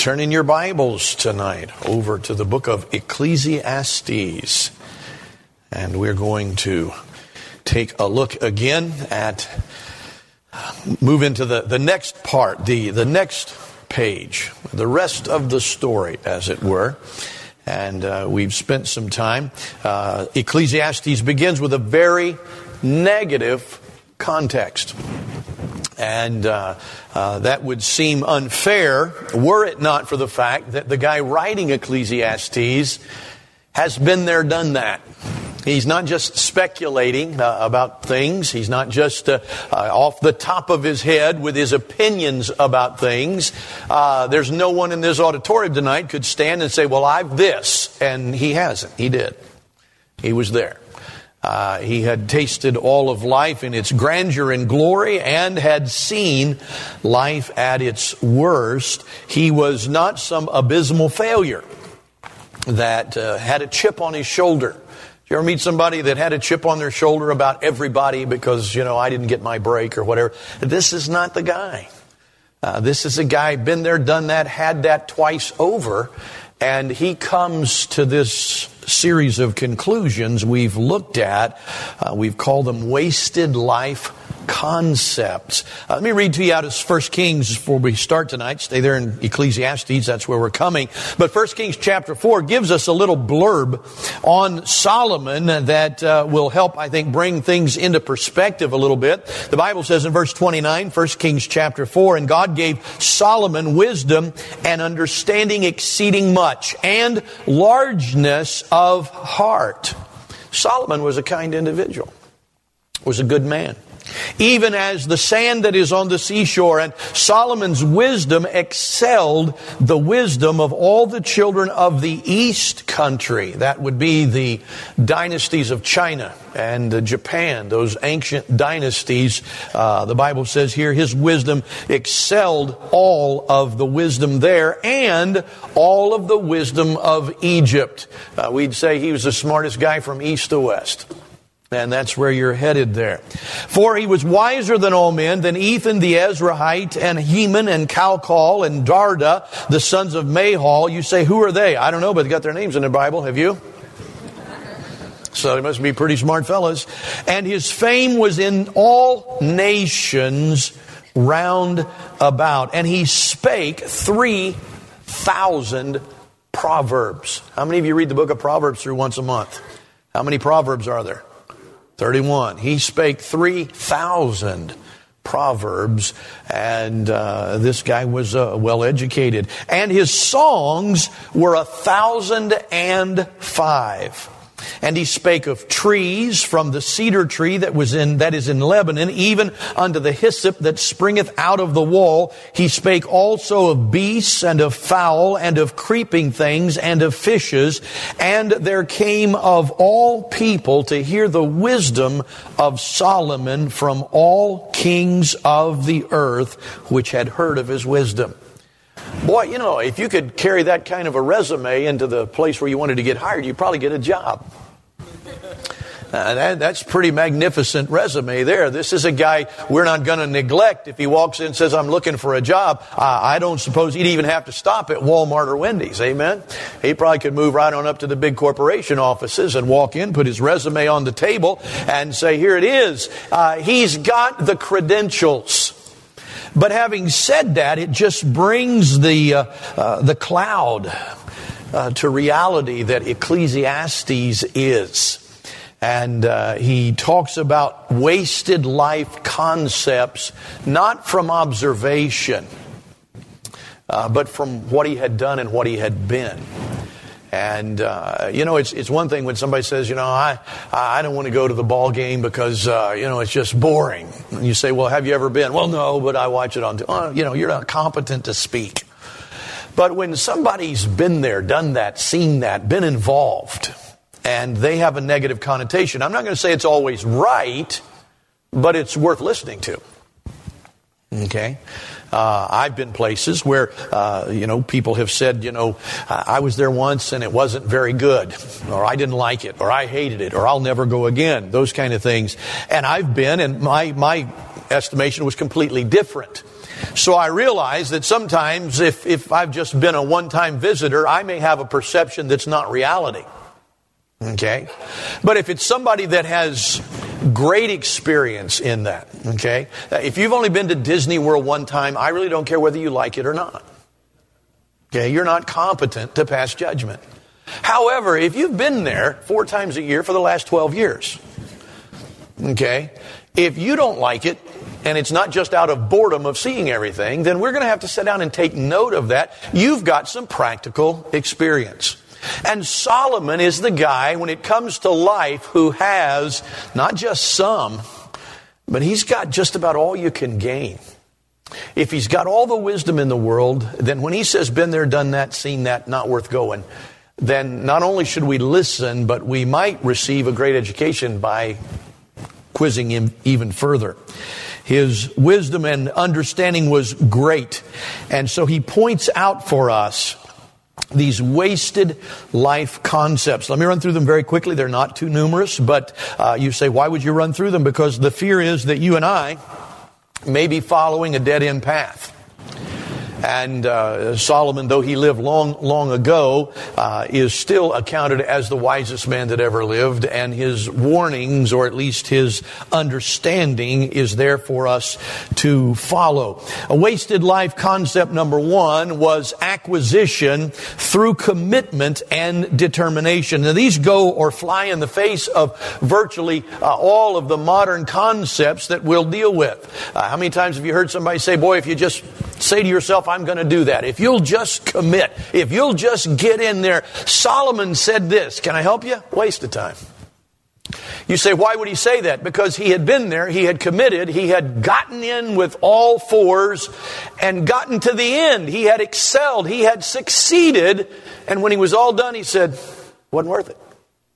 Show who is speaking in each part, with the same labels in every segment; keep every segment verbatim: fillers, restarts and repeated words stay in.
Speaker 1: Turn in your Bibles tonight over to the book of Ecclesiastes. And we're going to take a look again at, move into the, the next part, the, the next page, the rest of the story, as it were. And uh, we've spent some time. Uh, Ecclesiastes begins with a very negative context. And uh, uh, that would seem unfair were it not for the fact that the guy writing Ecclesiastes has been there, done that. He's not just speculating uh, about things. He's not just uh, uh, off the top of his head with his opinions about things. Uh, there's no one in this auditorium tonight could stand and say, well, I've this. And he hasn't. He did. He was there. Uh, he had tasted all of life in its grandeur and glory and had seen life at its worst. He was not some abysmal failure that uh, had a chip on his shoulder. Did you ever meet somebody that had a chip on their shoulder about everybody because, you know, I didn't get my break or whatever? This is not the guy. Uh, this is a guy, been there, done that, had that twice over. And he comes to this series of conclusions we've looked at. Uh, we've called them wasted life concepts. Uh, let me read to you out of First Kings before we start tonight. Stay there in Ecclesiastes. That's where we're coming. But First Kings chapter four gives us a little blurb on Solomon that uh, will help, I think, bring things into perspective a little bit. The Bible says in verse twenty-nine, First Kings chapter four, and God gave Solomon wisdom and understanding exceeding much and largeness of heart. Solomon was a kind individual, was a good man. Even as the sand that is on the seashore, and Solomon's wisdom excelled the wisdom of all the children of the East country. That would be the dynasties of China and uh, Japan, those ancient dynasties. Uh, the Bible says here his wisdom excelled all of the wisdom there and all of the wisdom of Egypt. Uh, we'd say he was the smartest guy from east to west. And that's where you're headed there. For he was wiser than all men, than Ethan the Ezrahite, and Heman, and Calcol, and Darda, the sons of Mahal. You say, who are they? I don't know, but they got their names in the Bible. Have you? So they must be pretty smart fellas. And his fame was in all nations round about. And he spake three thousand proverbs. How many of you read the book of Proverbs through once a month? How many proverbs are there? thirty-one. He spake three thousand proverbs, and uh, this guy was uh, well educated. And his songs were a thousand and five. And he spake of trees, from the cedar tree that was in that is in Lebanon, even unto the hyssop that springeth out of the wall. He spake also of beasts, and of fowl, and of creeping things, and of fishes. And there came of all people to hear the wisdom of Solomon from all kings of the earth, which had heard of his wisdom. Boy, you know, if you could carry that kind of a resume into the place where you wanted to get hired, you'd probably get a job. Uh, that, that's pretty magnificent resume there. This is a guy we're not going to neglect. If he walks in and says, I'm looking for a job, uh, I don't suppose he'd even have to stop at Walmart or Wendy's. Amen? He probably could move right on up to the big corporation offices and walk in, put his resume on the table, and say, here it is. Uh, he's got the credentials. But having said that, it just brings the uh, uh, the cloud uh, to reality that Ecclesiastes is. And uh, he talks about wasted life concepts, not from observation, uh, but from what he had done and what he had been. And, uh, you know, it's it's one thing when somebody says, you know, I I don't want to go to the ball game because, uh, you know, it's just boring. And you say, well, have you ever been? Well, no, but I watch it on, t- oh, you know, you're not competent to speak. But when somebody's been there, done that, seen that, been involved, and they have a negative connotation, I'm not going to say it's always right, but it's worth listening to. Okay? Uh, I've been places where, uh, you know, people have said, you know, I was there once and it wasn't very good, or I didn't like it, or I hated it, or I'll never go again, those kind of things. And I've been, and my, my estimation was completely different. So I realize that sometimes if, if I've just been a one-time visitor, I may have a perception that's not reality. Okay? But if it's somebody that has great experience in that, okay? If you've only been to Disney World one time, I really don't care whether you like it or not. Okay? You're not competent to pass judgment. However, if you've been there four times a year for the last twelve years, okay, if you don't like it, and it's not just out of boredom of seeing everything, then we're going to have to sit down and take note of that. You've got some practical experience. And Solomon is the guy, when it comes to life, who has not just some, but he's got just about all you can gain. If he's got all the wisdom in the world, then when he says, been there, done that, seen that, not worth going, then not only should we listen, but we might receive a great education by quizzing him even further. His wisdom and understanding was great. And so he points out for us these wasted life concepts. Let me run through them very quickly. They're not too numerous, but uh, you say, why would you run through them? Because the fear is that you and I may be following a dead-end path. And uh, Solomon, though he lived long, long ago, uh, is still accounted as the wisest man that ever lived. And his warnings, or at least his understanding, is there for us to follow. A wasted life concept number one was acquisition through commitment and determination. Now, these go or fly in the face of virtually uh, all of the modern concepts that we'll deal with. Uh, how many times have you heard somebody say, boy, if you just say to yourself, I'm going to do that. If you'll just commit, if you'll just get in there. Solomon said this. Can I help you? Waste of time. You say, why would he say that? Because he had been there, he had committed, he had gotten in with all fours and gotten to the end. He had excelled, he had succeeded, and when he was all done, he said, wasn't worth it.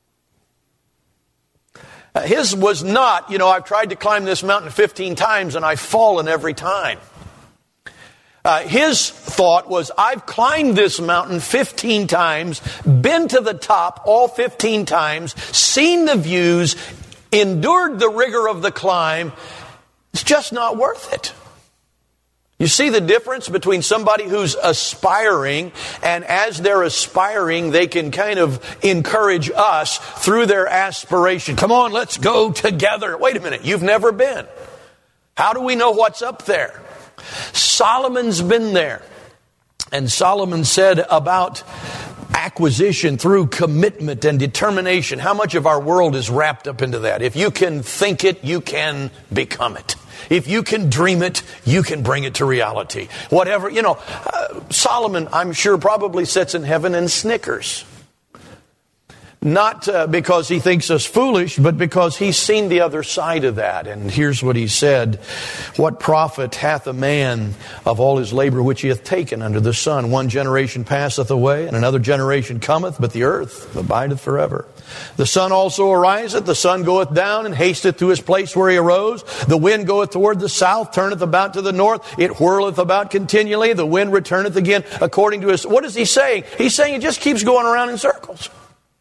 Speaker 1: Uh, his was not, you know, I've tried to climb this mountain fifteen times and I've fallen every time. Uh, his thought was, I've climbed this mountain fifteen times, been to the top all fifteen times, seen the views, endured the rigor of the climb. It's just not worth it. You see the difference between somebody who's aspiring, and as they're aspiring, they can kind of encourage us through their aspiration. Come on, let's go together. Wait a minute, you've never been. How do we know what's up there? Solomon's been there. And Solomon said about acquisition through commitment and determination. How much of our world is wrapped up into that? If you can think it, you can become it. If you can dream it, you can bring it to reality. Whatever, you know, uh, Solomon, I'm sure, probably sits in heaven and snickers. Not uh, because he thinks us foolish, but because he's seen the other side of that. And here's what he said. What profit hath a man of all his labor which he hath taken under the sun? One generation passeth away, and another generation cometh, but the earth abideth forever. The sun also ariseth, the sun goeth down, and hasteth to his place where he arose. The wind goeth toward the south, turneth about to the north. It whirleth about continually. The wind returneth again according to his... What is he saying? He's saying it just keeps going around in circles.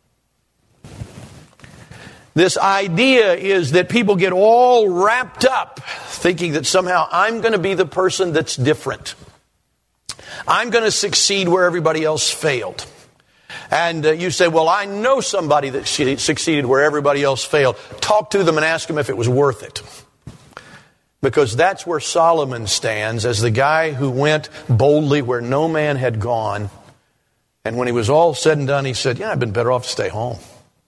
Speaker 1: This idea is that people get all wrapped up thinking that somehow I'm going to be the person that's different. I'm going to succeed where everybody else failed. And uh, you say, well, I know somebody that succeeded where everybody else failed. Talk to them and ask them if it was worth it. Because that's where Solomon stands as the guy who went boldly where no man had gone. And when he was all said and done, he said, yeah, I've been better off to stay home.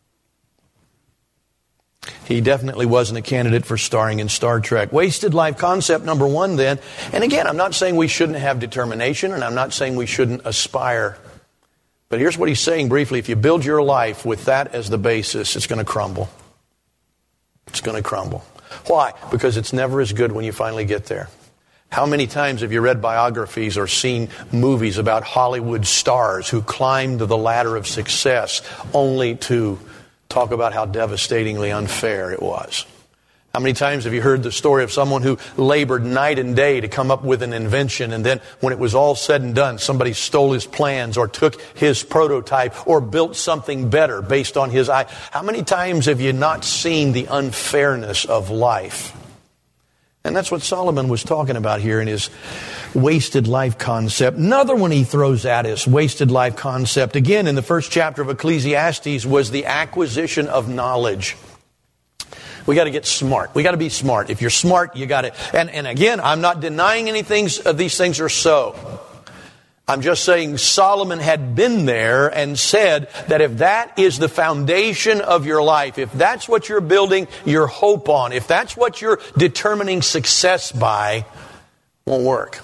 Speaker 1: He definitely wasn't a candidate for starring in Star Trek. Wasted life concept number one then. And again, I'm not saying we shouldn't have determination, and I'm not saying we shouldn't aspire. But here's what he's saying briefly. If you build your life with that as the basis, it's going to crumble. It's going to crumble. Why? Because it's never as good when you finally get there. How many times have you read biographies or seen movies about Hollywood stars who climbed the ladder of success only to talk about how devastatingly unfair it was? How many times have you heard the story of someone who labored night and day to come up with an invention, and then when it was all said and done, somebody stole his plans or took his prototype or built something better based on his eye? How many times have you not seen the unfairness of life? And that's what Solomon was talking about here in his wasted life concept. Another one he throws at us, wasted life concept, again in the first chapter of Ecclesiastes, was the acquisition of knowledge. We got to get smart. We got to be smart. If you're smart, you got to. And, and again, I'm not denying anything of these things are so. I'm just saying Solomon had been there and said that if that is the foundation of your life, if that's what you're building your hope on, if that's what you're determining success by, won't work.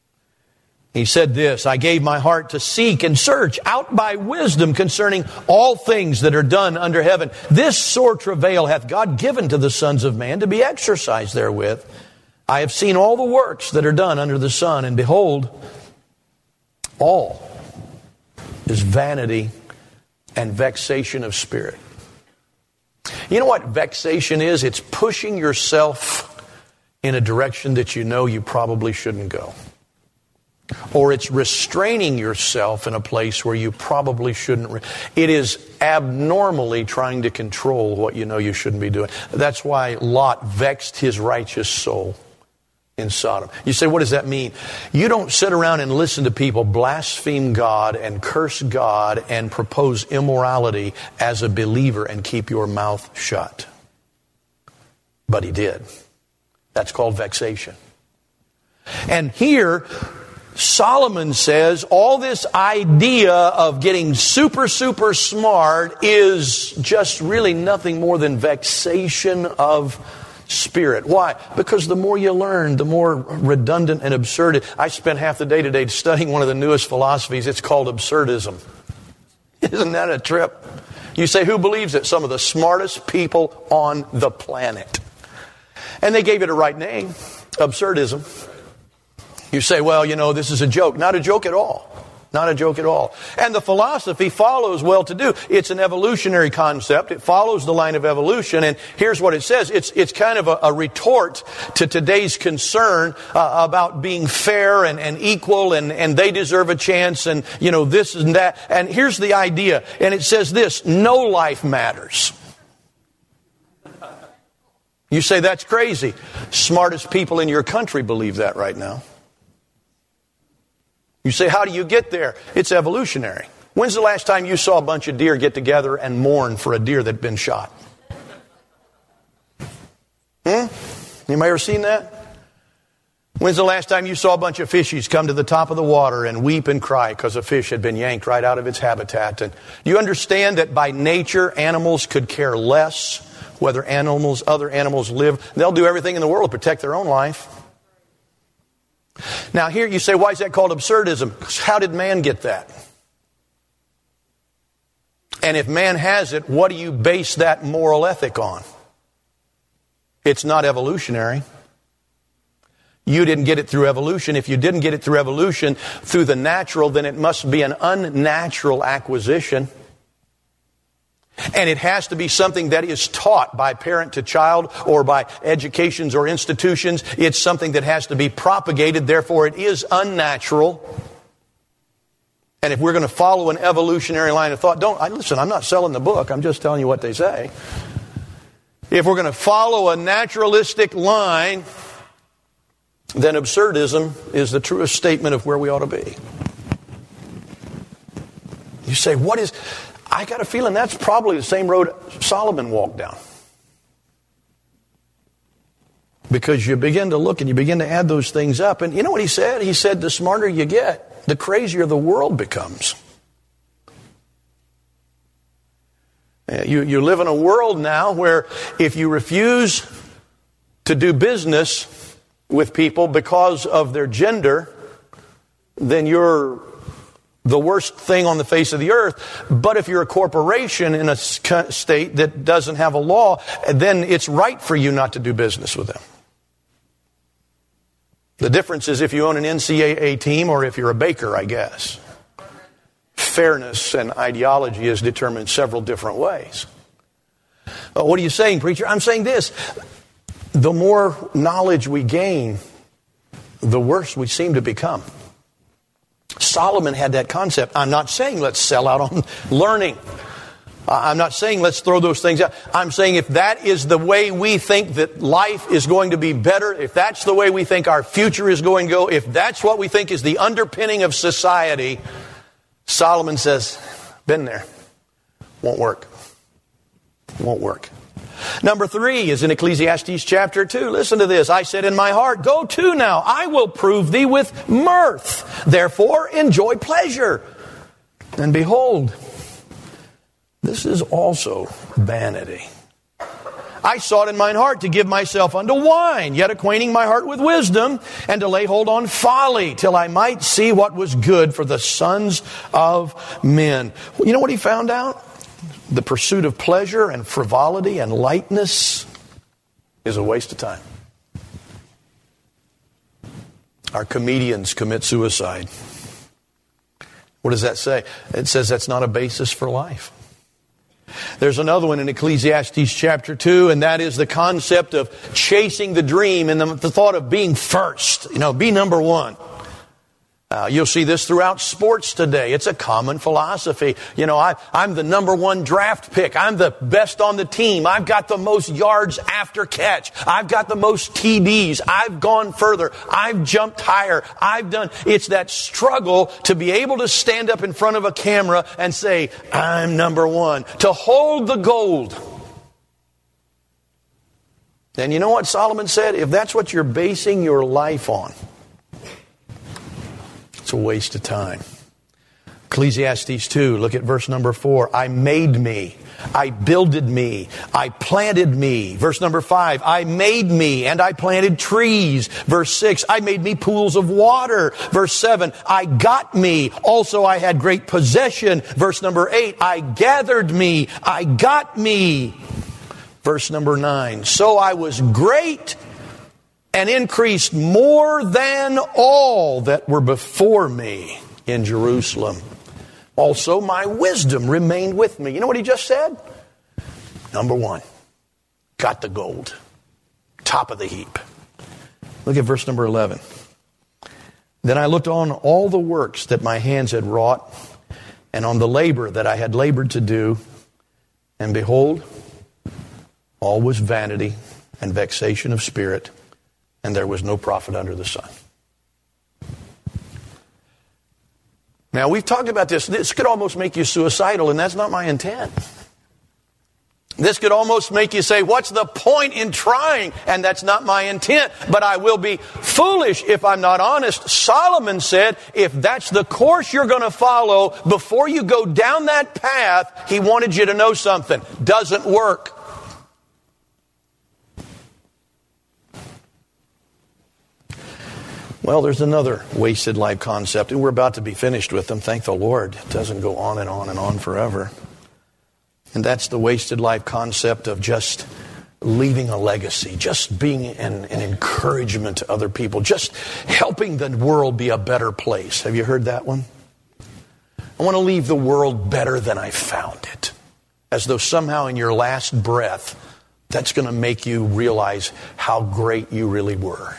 Speaker 1: He said this, I gave my heart to seek and search out by wisdom concerning all things that are done under heaven. This sore travail hath God given to the sons of man to be exercised therewith. I have seen all the works that are done under the sun, and behold, all is vanity and vexation of spirit. You know what vexation is? It's pushing yourself in a direction that you know you probably shouldn't go. Or it's restraining yourself in a place where you probably shouldn't. Re- it is abnormally trying to control what you know you shouldn't be doing. That's why Lot vexed his righteous soul in Sodom. You say, what does that mean? You don't sit around and listen to people blaspheme God and curse God and propose immorality as a believer and keep your mouth shut. But he did. That's called vexation. And here, Solomon says all this idea of getting super, super smart is just really nothing more than vexation of spirit. Why? Because the more you learn, the more redundant and absurd it. I spent half the day today studying one of the newest philosophies. It's called absurdism. Isn't that a trip? You say, who believes it? Some of the smartest people on the planet. And they gave it a right name, absurdism. You say, well, you know, this is a joke. Not a joke at all. Not a joke at all. And the philosophy follows well-to-do. It's an evolutionary concept. It follows the line of evolution. And here's what it says. It's it's kind of a, a retort to today's concern uh, about being fair and, and equal and, and they deserve a chance and, you know, this and that. And here's the idea. And it says this, no life matters. You say, that's crazy. Smartest people in your country believe that right now. You say, how do you get there? It's evolutionary. When's the last time you saw a bunch of deer get together and mourn for a deer that had been shot? Hmm? Anybody ever seen that? When's the last time you saw a bunch of fishies come to the top of the water and weep and cry because a fish had been yanked right out of its habitat? And you understand that by nature, animals could care less whether animals, other animals live. They'll do everything in the world to protect their own life. Now here you say, why is that called absurdism? Because how did man get that? And if man has it, what do you base that moral ethic on? It's not evolutionary. You didn't get it through evolution. If you didn't get it through evolution, through the natural, then it must be an unnatural acquisition. And it has to be something that is taught by parent to child or by educations or institutions. It's something that has to be propagated. Therefore, it is unnatural. And if we're going to follow an evolutionary line of thought, don't, I, listen, I'm not selling the book. I'm just telling you what they say. If we're going to follow a naturalistic line, then absurdism is the truest statement of where we ought to be. You say, what is... I got a feeling that's probably the same road Solomon walked down. Because you begin to look and you begin to add those things up. And you know what he said? He said, the smarter you get, the crazier the world becomes. You, you live in a world now where if you refuse to do business with people because of their gender, then you're the worst thing on the face of the earth. But if you're a corporation in a state that doesn't have a law, then it's right for you not to do business with them. The difference is if you own an N C A A team or if you're a baker, I guess. Fairness and ideology is determined several different ways. Uh, what are you saying, preacher? I'm saying this. The more knowledge we gain, the worse we seem to become. Solomon had that concept. I'm not saying let's sell out on learning. I'm not saying let's throw those things out. I'm saying if that is the way we think that life is going to be better, if that's the way we think our future is going to go, if that's what we think is the underpinning of society, Solomon says, been there. Won't work. Won't work. Number three is in Ecclesiastes chapter two. Listen to this. I said in my heart, go to now. I will prove thee with mirth. Therefore enjoy pleasure. And behold, this is also vanity. I sought in mine heart to give myself unto wine, yet acquainting my heart with wisdom, and to lay hold on folly, till I might see what was good for the sons of men. You know what he found out? The pursuit of pleasure and frivolity and lightness is a waste of time. Our comedians commit suicide. What does that say? It says that's not a basis for life. There's another one in Ecclesiastes chapter two, and that is the concept of chasing the dream and the, the thought of being first. You know, be number one. Uh, you'll see this throughout sports today. It's a common philosophy. You know, I, I'm the number one draft pick. I'm the best on the team. I've got the most yards after catch. I've got the most T Ds. I've gone further. I've jumped higher. I've done... It's that struggle to be able to stand up in front of a camera and say, I'm number one. To hold the gold. And you know what Solomon said? If that's what you're basing your life on, it's a waste of time. Ecclesiastes two, look at verse number four. I made me. I builded me. I planted me. Verse number five. I made me and I planted trees. Verse six. I made me pools of water. Verse seven. I got me. Also I had great possession. Verse number eight. I gathered me. I got me. Verse number nine. So I was great and increased more than all that were before me in Jerusalem. Also, my wisdom remained with me. You know what he just said? Number one, got the gold. Top of the heap. Look at verse number eleven. Then I looked on all the works that my hands had wrought, and on the labor that I had labored to do, and behold, all was vanity and vexation of spirit, and there was no profit under the sun. Now, we've talked about this. This could almost make you suicidal, and that's not my intent. This could almost make you say, what's the point in trying? And that's not my intent. But I will be foolish if I'm not honest. Solomon said, if that's the course you're going to follow, before you go down that path, he wanted you to know something. Doesn't work. Well, there's another wasted life concept, and we're about to be finished with them. Thank the Lord. It doesn't go on and on and on forever. And that's the wasted life concept of just leaving a legacy, just being an, an encouragement to other people, just helping the world be a better place. Have you heard that one? I want to leave the world better than I found it. As though somehow in your last breath, that's going to make you realize how great you really were.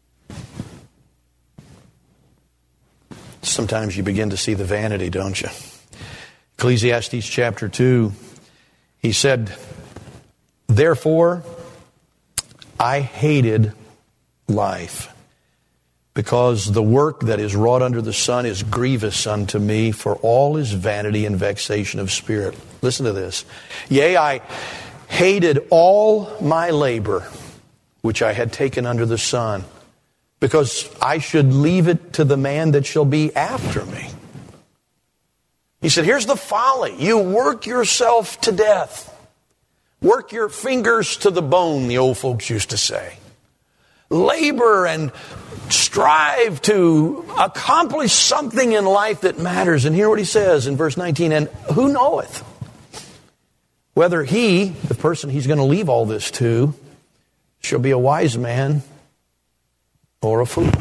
Speaker 1: Sometimes you begin to see the vanity, don't you? Ecclesiastes chapter two, he said, therefore, I hated life, because the work that is wrought under the sun is grievous unto me, for all is vanity and vexation of spirit. Listen to this. Yea, I hated all my labor, which I had taken under the sun, because I should leave it to the man that shall be after me. He said, here's the folly. You work yourself to death. Work your fingers to the bone, the old folks used to say. Labor and strive to accomplish something in life that matters. And hear what he says in verse nineteen, and who knoweth whether he, the person he's going to leave all this to, shall be a wise man or a fool,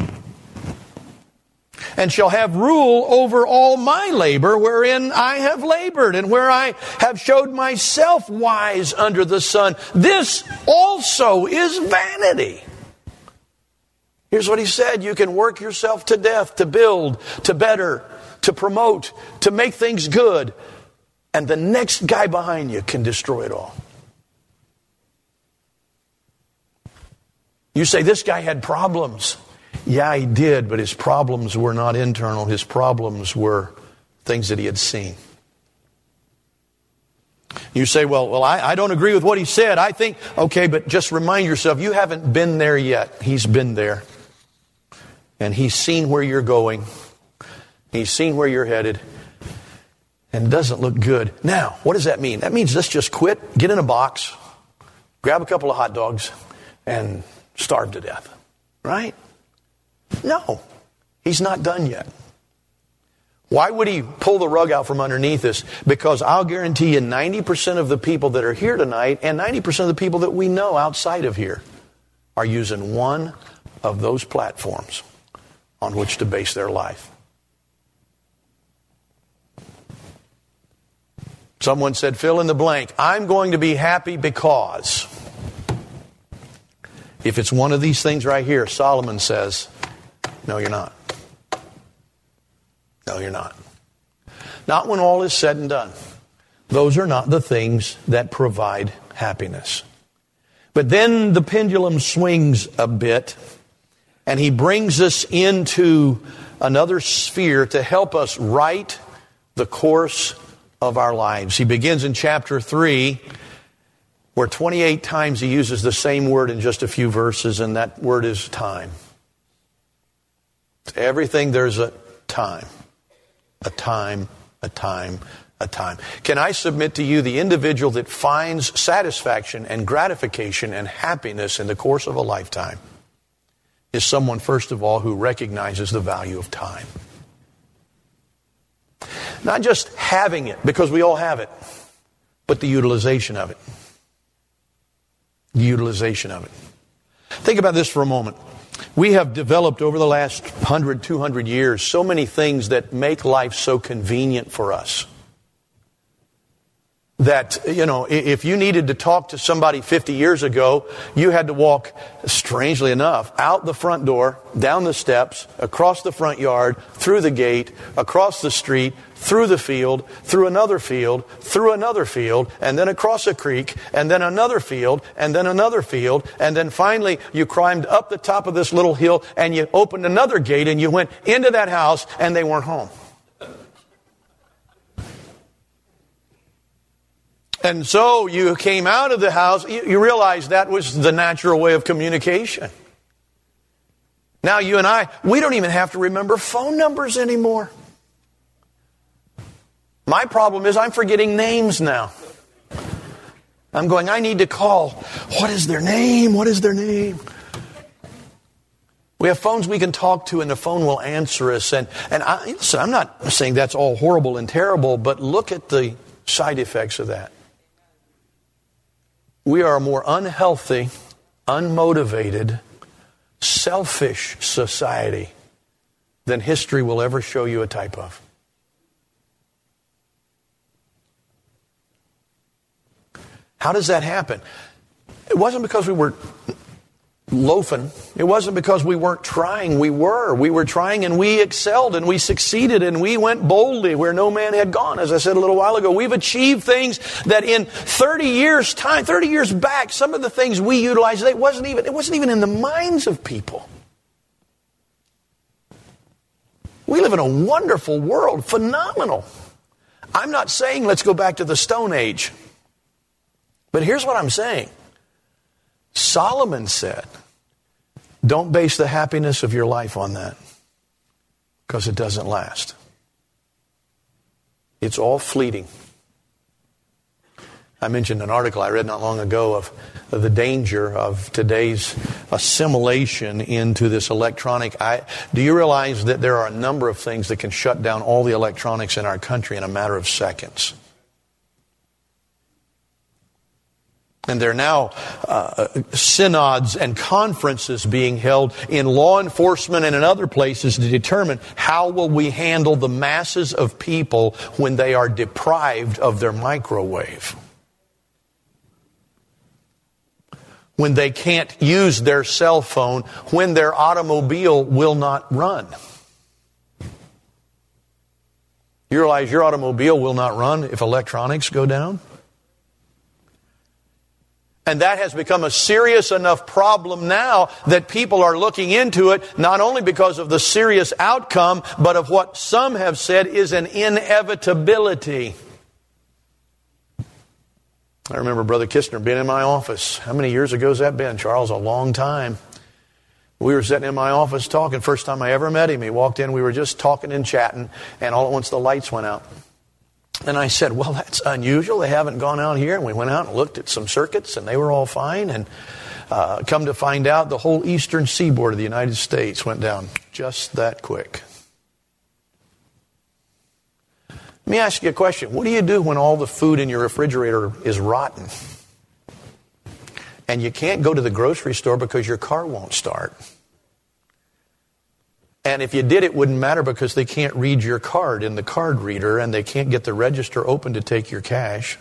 Speaker 1: and shall have rule over all my labor wherein I have labored, and where I have showed myself wise under the sun. This also is vanity. Here's what he said. You can work yourself to death, to build, to better, to promote, to make things good. and the next guy behind you can destroy it all. You say, this guy had problems. Yeah, he did, but his problems were not internal. His problems were things that he had seen. You say, well, well, I, I don't agree with what he said. I think, okay, but just remind yourself, you haven't been there yet. He's been there. And he's seen where you're going. He's seen where you're headed. And it doesn't look good. Now, what does that mean? That means let's just quit, get in a box, grab a couple of hot dogs, and starve to death. Right? No. He's not done yet. Why would he pull the rug out from underneath us? Because I'll guarantee you ninety percent of the people that are here tonight and ninety percent of the people that we know outside of here are using one of those platforms on which to base their life. Someone said, fill in the blank. I'm going to be happy because. If it's one of these things right here, Solomon says, no, you're not. No, you're not. Not when all is said and done. Those are not the things that provide happiness. But then the pendulum swings a bit, and he brings us into another sphere to help us right the course of our lives. He begins in chapter three, where twenty-eight times he uses the same word in just a few verses, and that word is time. To everything there's a time. A time, a time, a time. Can I submit to you the individual that finds satisfaction and gratification and happiness in the course of a lifetime is someone, first of all, who recognizes the value of time. Not just having it, because we all have it, but the utilization of it. The utilization of it. Think about this for a moment. We have developed over the last one hundred, two hundred years so many things that make life so convenient for us. That, you know, if you needed to talk to somebody fifty years ago, you had to walk, strangely enough, out the front door, down the steps, across the front yard, through the gate, across the street, through the field, through another field, through another field, and then across a creek, and then another field, and then another field, and then finally you climbed up the top of this little hill, and you opened another gate, and you went into that house, and they weren't home. And so you came out of the house, you, you realized that was the natural way of communication. Now you and I, we don't even have to remember phone numbers anymore. My problem is I'm forgetting names now. I'm going, I need to call. What is their name? What is their name? We have phones we can talk to, and the phone will answer us. And, and I, listen, I'm not saying that's all horrible and terrible, but look at the side effects of that. We are a more unhealthy, unmotivated, selfish society than history will ever show you a type of. How does that happen? It wasn't because we were loafing. It wasn't because we weren't trying. We were. We were trying, and we excelled, and we succeeded, and we went boldly where no man had gone. As I said a little while ago, we've achieved things that in thirty years' time, thirty years back, some of the things we utilized, it wasn't even, it wasn't even in the minds of people. We live in a wonderful world, phenomenal. I'm not saying let's go back to the Stone Age. But here's what I'm saying. Solomon said, don't base the happiness of your life on that, because it doesn't last. It's all fleeting. I mentioned an article I read not long ago of, of the danger of today's assimilation into this electronic. I, do you realize that there are a number of things that can shut down all the electronics in our country in a matter of seconds? And there are now uh, synods and conferences being held in law enforcement and in other places to determine how will we handle the masses of people when they are deprived of their microwave. When they can't use their cell phone, when their automobile will not run. You realize your automobile will not run if electronics go down? And that has become a serious enough problem now that people are looking into it, not only because of the serious outcome, but of what some have said is an inevitability. I remember Brother Kistner being in my office. How many years ago has that been, Charles? A long time. We were sitting in my office talking. First time I ever met him. He walked in, we were just talking and chatting, and all at once the lights went out. And I said, well, that's unusual. They haven't gone out here. And we went out and looked at some circuits, and they were all fine. And uh, come to find out, the whole eastern seaboard of the United States went down just that quick. Let me ask you a question. What do you do when all the food in your refrigerator is rotten? And you can't go to the grocery store because your car won't start. And if you did, it wouldn't matter because they can't read your card in the card reader and they can't get the register open to take your cash.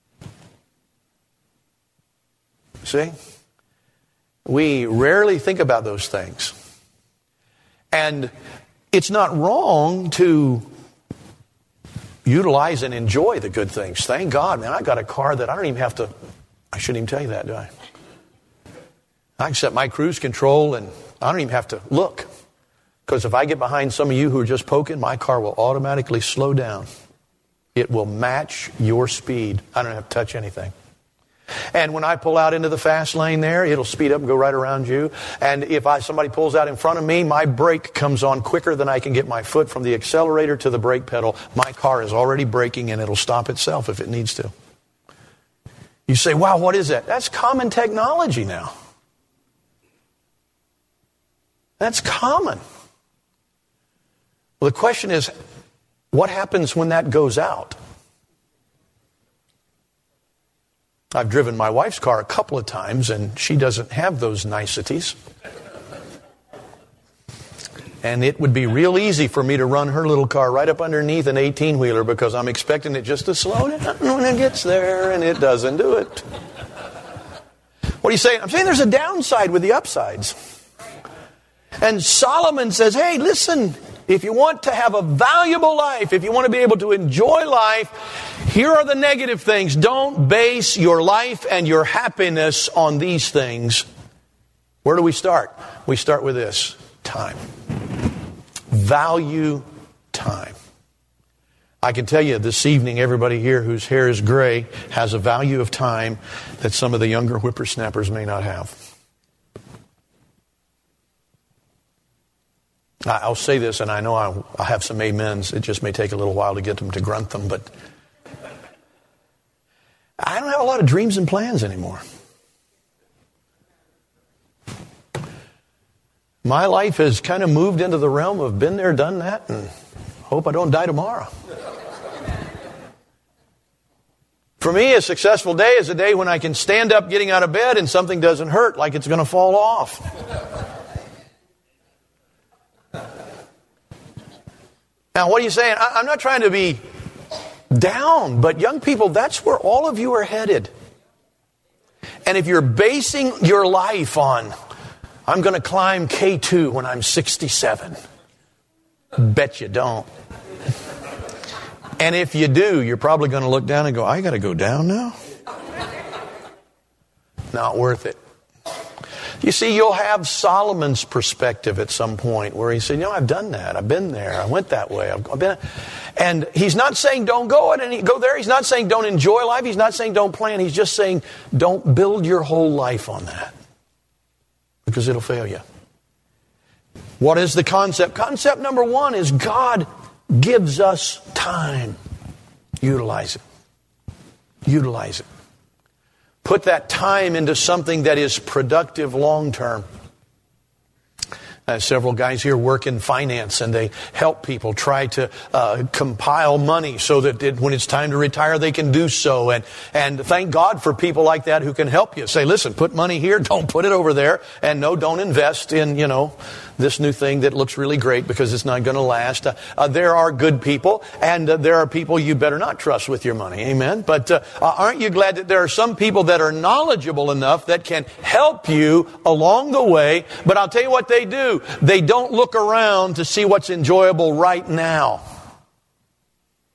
Speaker 1: See? We rarely think about those things. And it's not wrong to utilize and enjoy the good things. Thank God, man, I got a car that I don't even have to, I shouldn't even tell you that, do I? I can set my cruise control and I don't even have to look. Because if I get behind some of you who are just poking, my car will automatically slow down. It will match your speed. I don't have to touch anything. And when I pull out into the fast lane there, it'll speed up and go right around you. And if I, somebody pulls out in front of me, my brake comes on quicker than I can get my foot from the accelerator to the brake pedal. My car is already braking and it'll stop itself if it needs to. You say, wow, what is that? That's common technology now. That's common. Well, the question is, what happens when that goes out? I've driven my wife's car a couple of times, and she doesn't have those niceties. And it would be real easy for me to run her little car right up underneath an eighteen-wheeler because I'm expecting it just to slow down when it gets there, and it doesn't do it. What are you saying? I'm saying there's a downside with the upsides. And Solomon says, hey, listen, if you want to have a valuable life, if you want to be able to enjoy life, here are the negative things. Don't base your life and your happiness on these things. Where do we start? We start with this: time. Value time. I can tell you this evening, everybody here whose hair is gray has a value of time that some of the younger whippersnappers may not have. I'll say this, and I know I'll have some amens. It just may take a little while to get them to grunt them, but I don't have a lot of dreams and plans anymore. My life has kind of moved into the realm of been there, done that, and hope I don't die tomorrow. For me, a successful day is a day when I can stand up getting out of bed and something doesn't hurt like it's going to fall off. Now, what are you saying? I'm not trying to be down, but young people, that's where all of you are headed. And if you're basing your life on, I'm going to climb K two when I'm sixty-seven, bet you don't. And if you do, you're probably going to look down and go, I got to go down now? Not worth it. You see, you'll have Solomon's perspective at some point where he said, you know, I've done that. I've been there. I went that way. I've been. And he's not saying don't go and he, go there. He's not saying don't enjoy life. He's not saying don't plan. He's just saying don't build your whole life on that because it'll fail you. What is the concept? Concept number one is God gives us time. Utilize it. Utilize it. Put that time into something that is productive long term. Uh, several guys here work in finance and they help people try to uh, compile money so that it, when it's time to retire, they can do so. And, and thank God for people like that who can help you. Say, listen, put money here, don't put it over there. And no, don't invest in, you know, this new thing that looks really great because it's not going to last. Uh, uh, there are good people and uh, there are people you better not trust with your money. Amen. But uh, uh, aren't you glad that there are some people that are knowledgeable enough that can help you along the way? But I'll tell you what they do. They don't look around to see what's enjoyable right now.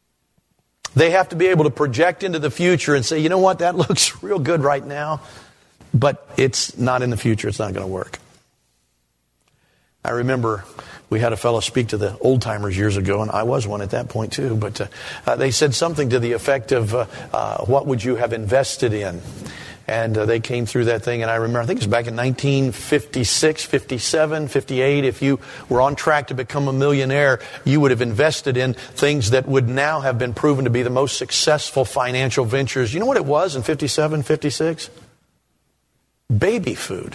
Speaker 1: They have to be able to project into the future and say, you know what, that looks real good right now, but it's not in the future. It's not going to work. I remember we had a fellow speak to the old timers years ago, and I was one at that point too, but uh, uh, they said something to the effect of, uh, uh, what would you have invested in? And uh, they came through that thing, and I remember, I think it was back in nineteen fifty-six, fifty-seven, fifty-eight, if you were on track to become a millionaire, you would have invested in things that would now have been proven to be the most successful financial ventures. You know what it was in fifty-seven, fifty-six? Baby food.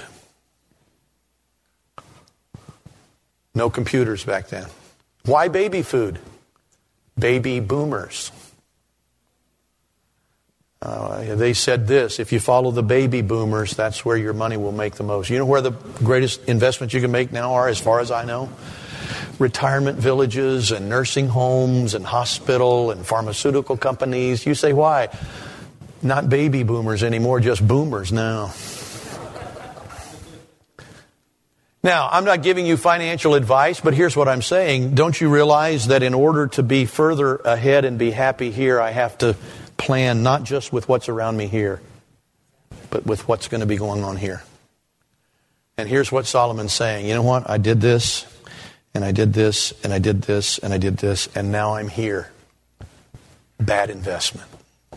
Speaker 1: No computers back then. Why baby food? Baby boomers. Uh, they said this, if you follow the baby boomers, that's where your money will make the most. You know where the greatest investments you can make now are, as far as I know? Retirement villages and nursing homes and hospital and pharmaceutical companies. You say, why? Not baby boomers anymore, just boomers now. Now, I'm not giving you financial advice, but here's what I'm saying. Don't you realize that in order to be further ahead and be happy here, I have to plan not just with what's around me here, but with what's going to be going on here. And here's what Solomon's saying. You know what? I did this, and I did this, and I did this, and I did this, and now I'm here. Bad investment.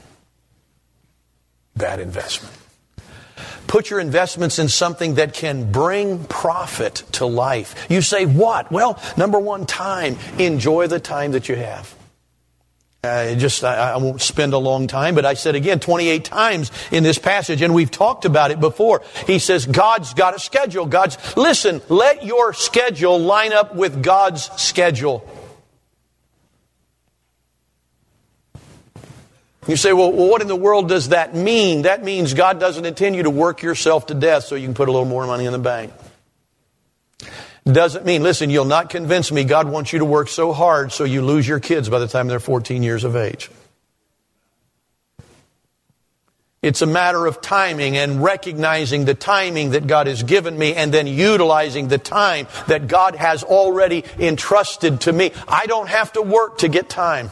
Speaker 1: Bad investment. Put your investments in something that can bring profit to life. You say, what? Well, number one, time. Enjoy the time that you have. Uh, just I, I won't spend a long time, but I said again twenty-eight times in this passage, and we've talked about it before. He says God's got a schedule. God's listen. Let your schedule line up with God's schedule. You say, well, well, what in the world does that mean? That means God doesn't intend you to work yourself to death so you can put a little more money in the bank. Doesn't mean, listen, you'll not convince me God wants you to work so hard so you lose your kids by the time they're fourteen years of age. It's a matter of timing and recognizing the timing that God has given me and then utilizing the time that God has already entrusted to me. I don't have to work to get time.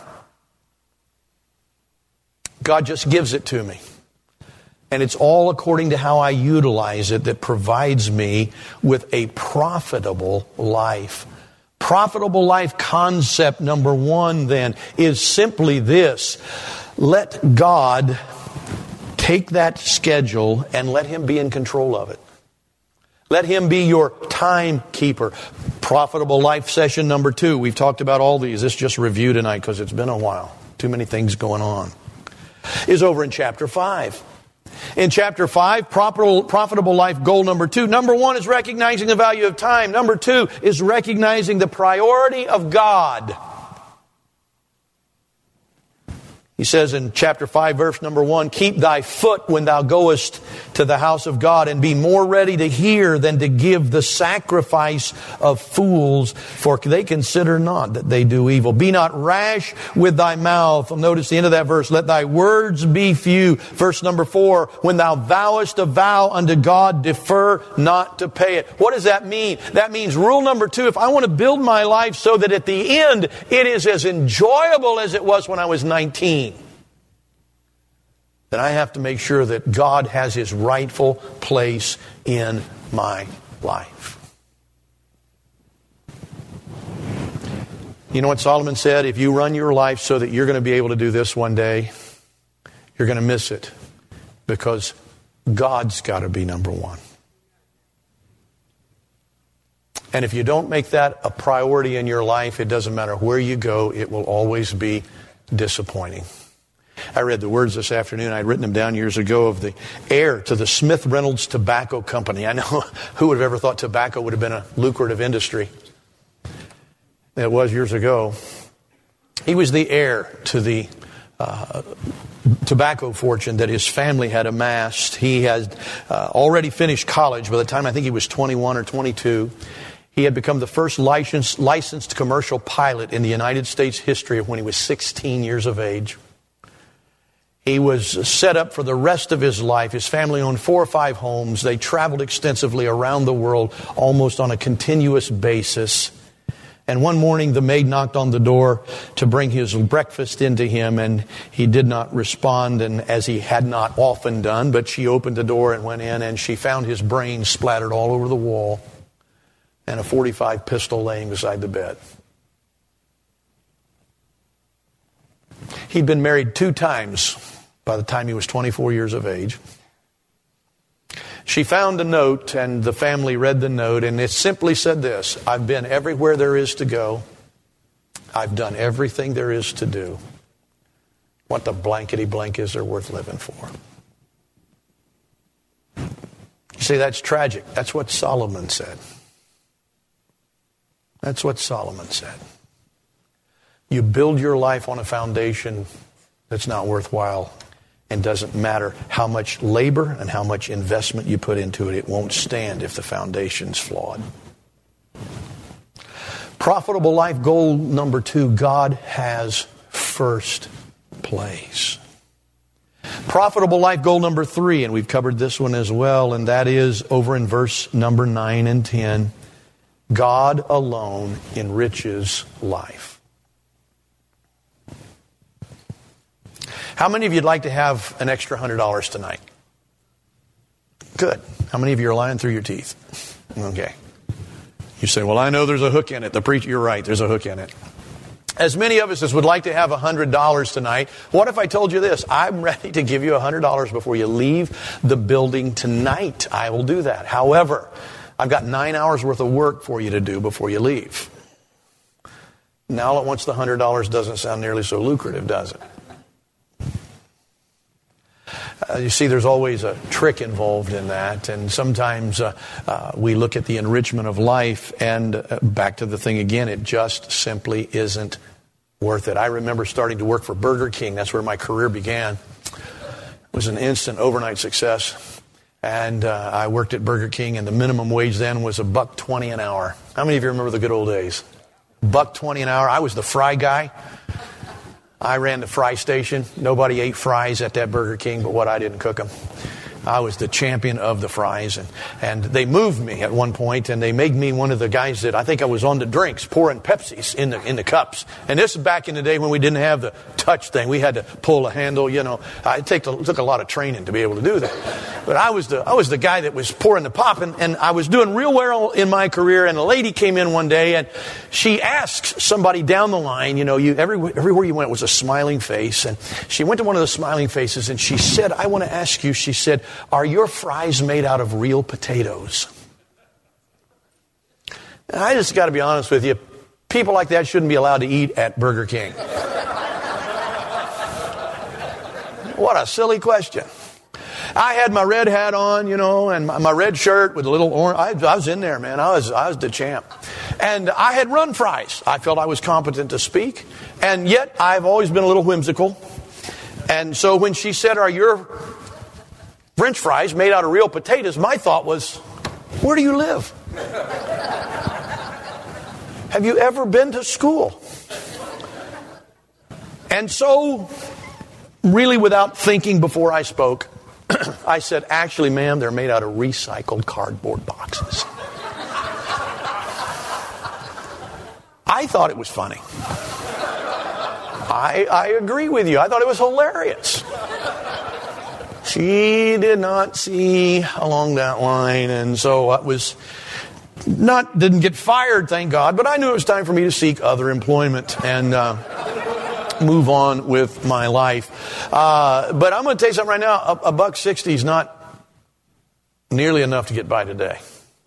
Speaker 1: God just gives it to me. And it's all according to how I utilize it that provides me with a profitable life. Profitable life concept number one then is simply this. Let God take that schedule and let Him be in control of it. Let Him be your timekeeper. Profitable life session number two. We've talked about all these. This just review tonight because it's been a while. Too many things going on. Is over in chapter five. In chapter five, profitable, profitable life goal number two. Number one is recognizing the value of time. Number two is recognizing the priority of God. He says in chapter five, verse number one, keep thy foot when thou goest to the house of God, and be more ready to hear than to give the sacrifice of fools, for they consider not that they do evil. Be not rash with thy mouth. Notice the end of that verse. Let thy words be few. Verse number four, when thou vowest a vow unto God, defer not to pay it. What does that mean? That means rule number two, if I want to build my life so that at the end it is as enjoyable as it was when I was nineteen, then I have to make sure that God has His rightful place in my life. You know what Solomon said? If you run your life so that you're going to be able to do this one day, you're going to miss it, because God's got to be number one. And if you don't make that a priority in your life, it doesn't matter where you go, it will always be disappointing. I read the words this afternoon. I'd written them down years ago, of the heir to the Smith Reynolds Tobacco Company. I know who would have ever thought tobacco would have been a lucrative industry. It was years ago. He was the heir to the uh, tobacco fortune that his family had amassed. He had uh, already finished college by the time I think he was twenty-one or twenty-two. He had become the first licensed, licensed commercial pilot in the United States history when he was sixteen years of age. He was set up for the rest of his life. His family owned four or five homes. They traveled extensively around the world almost on a continuous basis. And one morning the maid knocked on the door to bring his breakfast into him, and he did not respond, and as he had not often done, but she opened the door and went in, and she found his brains splattered all over the wall and a forty-five pistol laying beside the bed. He'd been married two times by the time he was twenty-four years of age. She found a note, and the family read the note, and it simply said this: I've been everywhere there is to go. I've done everything there is to do. What the blankety blank is there worth living for? You see, that's tragic. That's what Solomon said. That's what Solomon said. You build your life on a foundation that's not worthwhile, and doesn't matter how much labor and how much investment you put into it. It won't stand if the foundation's flawed. Profitable life goal number two: God has first place. Profitable life goal number three, and we've covered this one as well, and that is over in verse number nine and ten. God alone enriches life. How many of you'd like to have an extra one hundred dollars tonight? Good. How many of you are lying through your teeth? Okay. You say, well, I know there's a hook in it. The preacher, you're right, there's a hook in it. As many of us as would like to have one hundred dollars tonight, what if I told you this? I'm ready to give you one hundred dollars before you leave the building tonight. I will do that. However, I've got nine hours worth of work for you to do before you leave. Now, all at once, the one hundred dollars doesn't sound nearly so lucrative, does it? Uh, you see, there's always a trick involved in that, and sometimes uh, uh, we look at the enrichment of life, and uh, back to the thing again, it just simply isn't worth it. I remember starting to work for Burger King. That's where my career began. It was an instant overnight success, and uh, I worked at Burger King, and the minimum wage then was a buck twenty an hour. How many of you remember the good old days? Buck twenty an hour. I was the fry guy. I ran the fry station. Nobody ate fries at that Burger King, but what, I didn't cook them. I was the champion of the fries. And, and they moved me at one point, and they made me one of the guys that I think I was on the drinks, pouring Pepsis in the in the cups. And this is back in the day when we didn't have the touch thing. We had to pull a handle, you know. It took, it took a lot of training to be able to do that. But I was the I was the guy that was pouring the pop, and, and I was doing real well in my career. And a lady came in one day, and she asked somebody down the line, you know, you everywhere, everywhere you went was a smiling face. And she went to one of the smiling faces, and she said, I want to ask you, she said, are your fries made out of real potatoes? And I just got to be honest with you. People like that shouldn't be allowed to eat at Burger King. What a silly question. I had my red hat on, you know, and my, my red shirt with a little orange. I, I was in there, man. I was, I was the champ. And I had run fries. I felt I was competent to speak. And yet I've always been a little whimsical. And so when she said, are your French fries made out of real potatoes, my thought was, where do you live? Have you ever been to school? And so, really without thinking before I spoke, I said, actually, ma'am, they're made out of recycled cardboard boxes. I thought it was funny. I, I agree with you. I thought it was hilarious. She did not see along that line, and so I was not didn't get fired, thank God, but I knew it was time for me to seek other employment and uh, move on with my life. Uh, but I'm going to tell you something right now. A, a buck sixty is not nearly enough to get by today.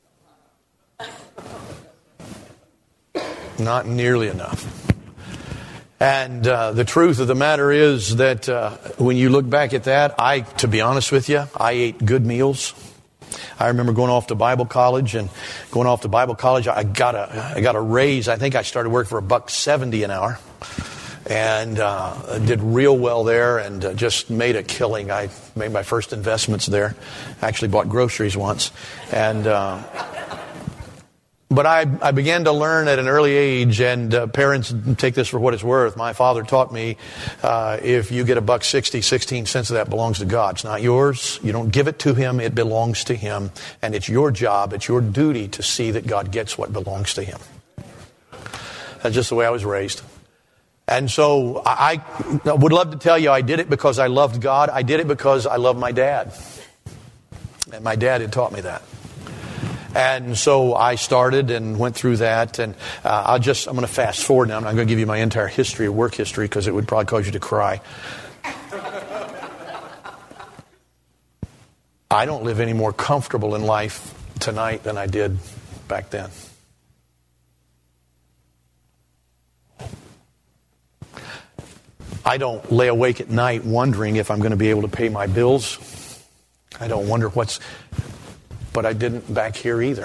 Speaker 1: Not nearly enough. And uh, the truth of the matter is that uh, when you look back at that, I, to be honest with you, I ate good meals. I remember going off to Bible college, and going off to Bible college, I got a I got a raise. I think I started working for a buck seventy an hour, and uh, did real well there, and uh, just made a killing. I made my first investments there. Actually bought groceries once, and. Uh, But I, I began to learn at an early age, and uh, parents take this for what it's worth. My father taught me, uh, if you get a buck sixty, sixteen cents of that belongs to God. It's not yours. You don't give it to Him. It belongs to Him. And it's your job, it's your duty to see that God gets what belongs to Him. That's just the way I was raised. And so I, I would love to tell you I did it because I loved God. I did it because I loved my dad. And my dad had taught me that. And so I started and went through that. And uh, I'll just, I'm going to fast forward now. I'm not going to give you my entire history, work history, because it would probably cause you to cry. I don't live any more comfortable in life tonight than I did back then. I don't lay awake at night wondering if I'm going to be able to pay my bills. I don't wonder what's... But I didn't back here either.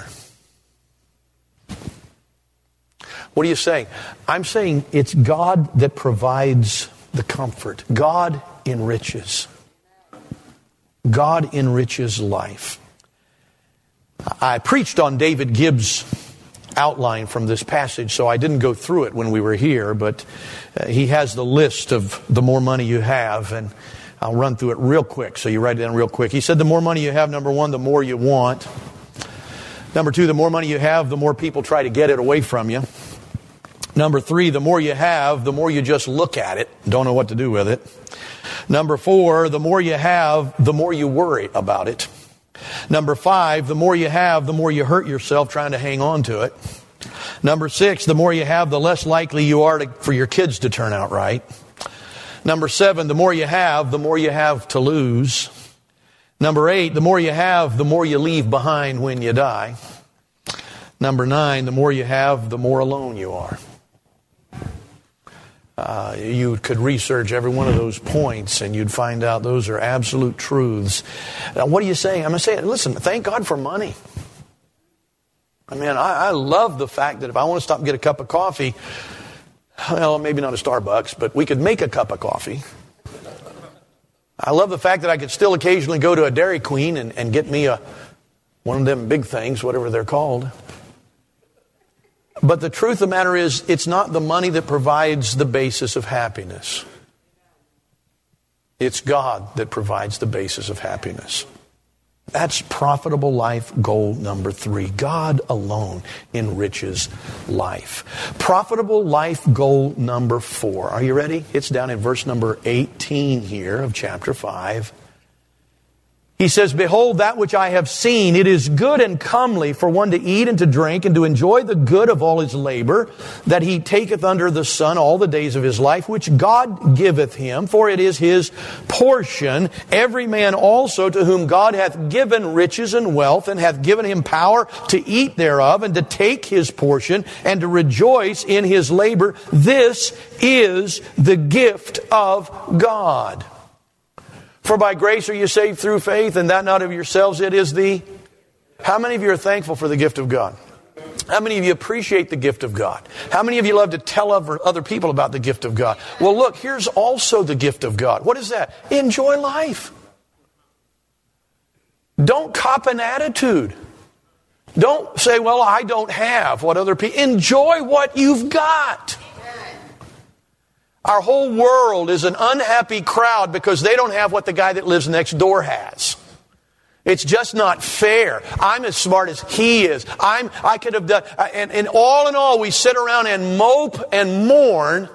Speaker 1: What are you saying? I'm saying it's God that provides the comfort. God enriches. God enriches life. I preached on David Gibbs' outline from this passage, so I didn't go through it when we were here, but uh, he has the list of the more money you have, and I'll run through it real quick, so you write it down real quick. He said the more money you have, number one, the more you want. Number two, the more money you have, the more people try to get it away from you. Number three, the more you have, the more you just look at it, don't know what to do with it. Number four, the more you have, the more you worry about it. Number five, the more you have, the more you hurt yourself trying to hang on to it. Number six, the more you have, the less likely you are to, for your kids to turn out right. Number seven, the more you have, the more you have to lose. Number eight, the more you have, the more you leave behind when you die. Number nine, the more you have, the more alone you are. Uh, you could research every one of those points and you'd find out those are absolute truths. Now, what are you saying? I'm going to say, listen, thank God for money. I mean, I, I love the fact that if I want to stop and get a cup of coffee, well, maybe not a Starbucks, but we could make a cup of coffee. I love the fact that I could still occasionally go to a Dairy Queen and, and get me a one of them big things, whatever they're called. But the truth of the matter is, it's not the money that provides the basis of happiness. It's God that provides the basis of happiness. That's profitable life goal number three. God alone enriches life. Profitable life goal number four. Are you ready? It's down in verse number eighteen here of chapter five. He says, behold, that which I have seen, it is good and comely for one to eat and to drink and to enjoy the good of all his labor, that he taketh under the sun all the days of his life, which God giveth him, for it is his portion. Every man also to whom God hath given riches and wealth, and hath given him power to eat thereof, and to take his portion, and to rejoice in his labor. This is the gift of God. For by grace are you saved through faith, and that not of yourselves, it is the... How many of you are thankful for the gift of God? How many of you appreciate the gift of God? How many of you love to tell other people about the gift of God? Well, look, here's also the gift of God. What is that? Enjoy life. Don't cop an attitude. Don't say, well, I don't have what other people... Enjoy what you've got. Our whole world is an unhappy crowd because they don't have what the guy that lives next door has. It's just not fair. I'm as smart as he is. I'm, I could have done, and, and all in all, we sit around and mope and mourn.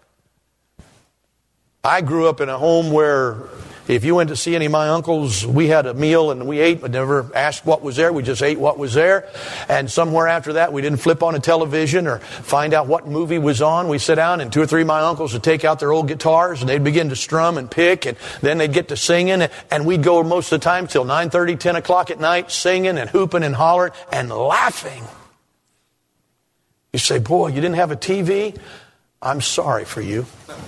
Speaker 1: I grew up in a home where if you went to see any of my uncles, we had a meal and we ate, but never asked what was there. We just ate what was there. And somewhere after that, we didn't flip on a television or find out what movie was on. We sit down and two or three of my uncles would take out their old guitars and they'd begin to strum and pick, and then they'd get to singing, and we'd go most of the time till nine thirty, ten o'clock at night singing and hooping and hollering and laughing. You say, boy, you didn't have a T V? I'm sorry for you.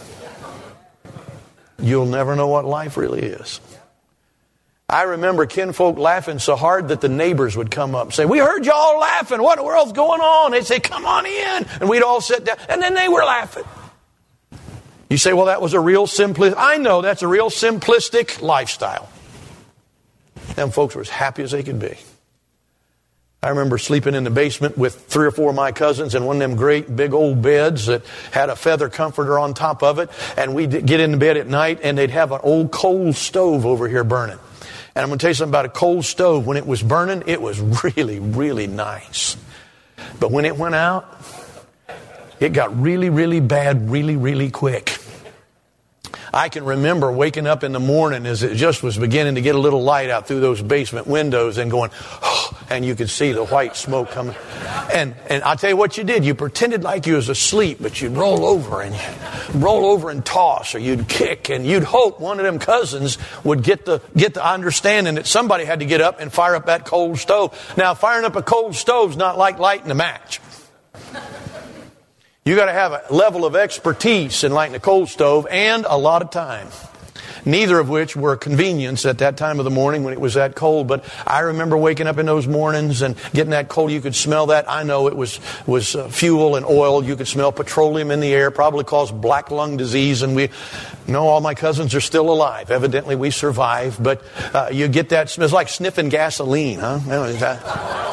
Speaker 1: You'll never know what life really is. I remember kinfolk laughing so hard that the neighbors would come up and say, we heard y'all laughing. What in the world's going on? They'd say, come on in. And we'd all sit down. And then they were laughing. You say, well, that was a real simplistic. I know that's a real simplistic lifestyle. Them folks were as happy as they could be. I remember sleeping in the basement with three or four of my cousins in one of them great big old beds that had a feather comforter on top of it. And we'd get into bed at night and they'd have an old coal stove over here burning. And I'm going to tell you something about a coal stove. When it was burning, it was really, really nice. But when it went out, it got really, really bad really, really quick. I can remember waking up in the morning as it just was beginning to get a little light out through those basement windows and going, oh, and you could see the white smoke coming. And and I'll tell you what you did. You pretended like you was asleep, but you'd roll over and you'd roll over and toss, or you'd kick, and you'd hope one of them cousins would get the get the understanding that somebody had to get up and fire up that cold stove. Now, firing up a cold stove's not like lighting a match. You got to have a level of expertise in lighting a cold stove and a lot of time. Neither of which were a convenience at that time of the morning when it was that cold. But I remember waking up in those mornings and getting that cold. You could smell that. I know it was was uh, fuel and oil. You could smell petroleum in the air. Probably caused black lung disease. And we know all my cousins are still alive. Evidently we survived. But uh, you get that smell. It's like sniffing gasoline, huh?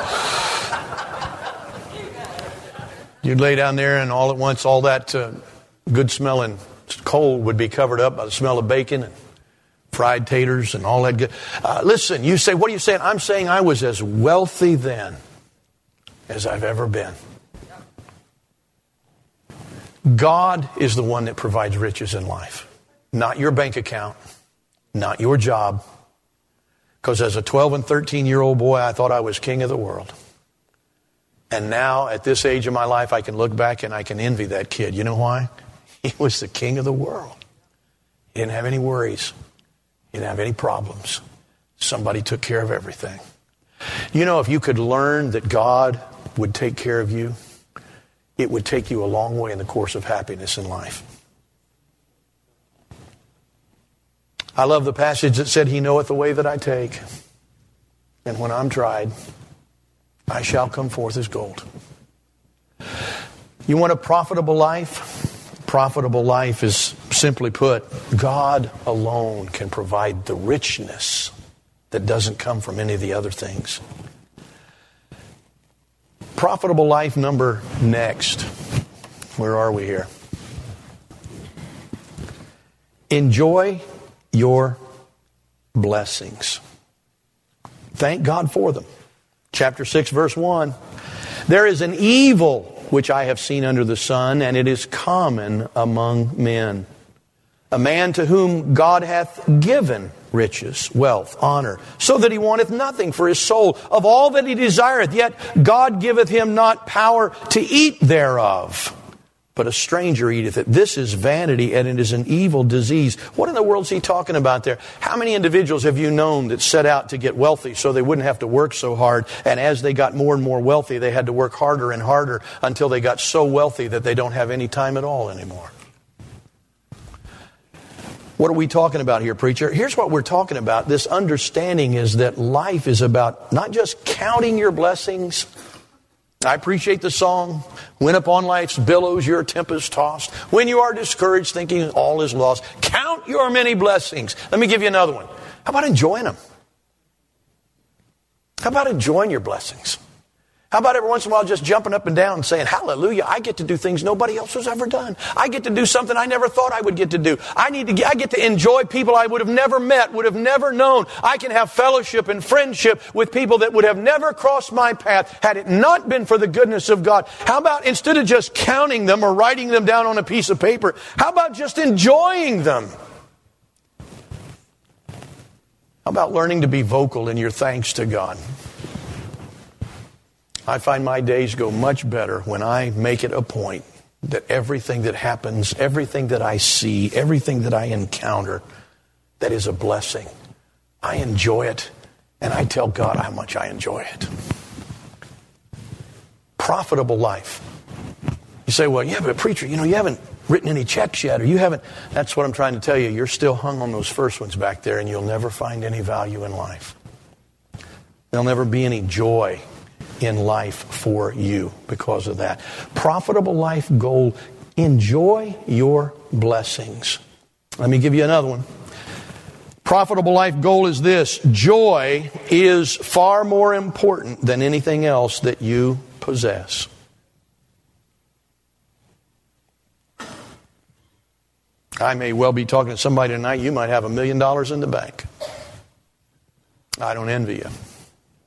Speaker 1: You'd lay down there, and all at once, all that uh, good-smelling coal would be covered up by the smell of bacon and fried taters and all that good. Uh, listen, you say, what are you saying? I'm saying I was as wealthy then as I've ever been. God is the one that provides riches in life, not your bank account, not your job. Because as a twelve and thirteen-year-old boy, I thought I was king of the world. And now, at this age of my life, I can look back and I can envy that kid. You know why? He was the king of the world. He didn't have any worries. He didn't have any problems. Somebody took care of everything. You know, if you could learn that God would take care of you, it would take you a long way in the course of happiness in life. I love the passage that said, He knoweth the way that I take, and when I'm tried, I shall come forth as gold. You want a profitable life? Profitable life is, simply put, God alone can provide the richness that doesn't come from any of the other things. Profitable life number next. Where are we here? Enjoy your blessings. Thank God for them. Chapter six, verse one. There is an evil which I have seen under the sun, and it is common among men. A man to whom God hath given riches, wealth, honor, so that he wanteth nothing for his soul. Of all that he desireth, yet God giveth him not power to eat thereof. But a stranger eateth it. This is vanity, and it is an evil disease. What in the world is he talking about there? How many individuals have you known that set out to get wealthy so they wouldn't have to work so hard? And as they got more and more wealthy, they had to work harder and harder until they got so wealthy that they don't have any time at all anymore. What are we talking about here, preacher? Here's what we're talking about. This understanding is that life is about not just counting your blessings. I appreciate the song, when upon life's billows you're tempest tossed, when you are discouraged thinking all is lost, count your many blessings. Let me give you another one. How about enjoying them? How about enjoying your blessings? How about every once in a while just jumping up and down and saying, hallelujah, I get to do things nobody else has ever done. I get to do something I never thought I would get to do. I need to get, I get to enjoy people I would have never met, would have never known. I can have fellowship and friendship with people that would have never crossed my path had it not been for the goodness of God. How about instead of just counting them or writing them down on a piece of paper, how about just enjoying them? How about learning to be vocal in your thanks to God? I find my days go much better when I make it a point that everything that happens, everything that I see, everything that I encounter that is a blessing, I enjoy it, and I tell God how much I enjoy it. Profitable life. You say, well, yeah, but preacher, you know, you haven't written any checks yet, or you haven't. That's what I'm trying to tell you. You're still hung on those first ones back there, and you'll never find any value in life. There'll never be any joy in life for you because of that. Profitable life goal, enjoy your blessings. Let me give you another one. Profitable life goal is this: joy is far more important than anything else that you possess. I may well be talking to somebody tonight, you might have a million dollars in the bank. I don't envy you.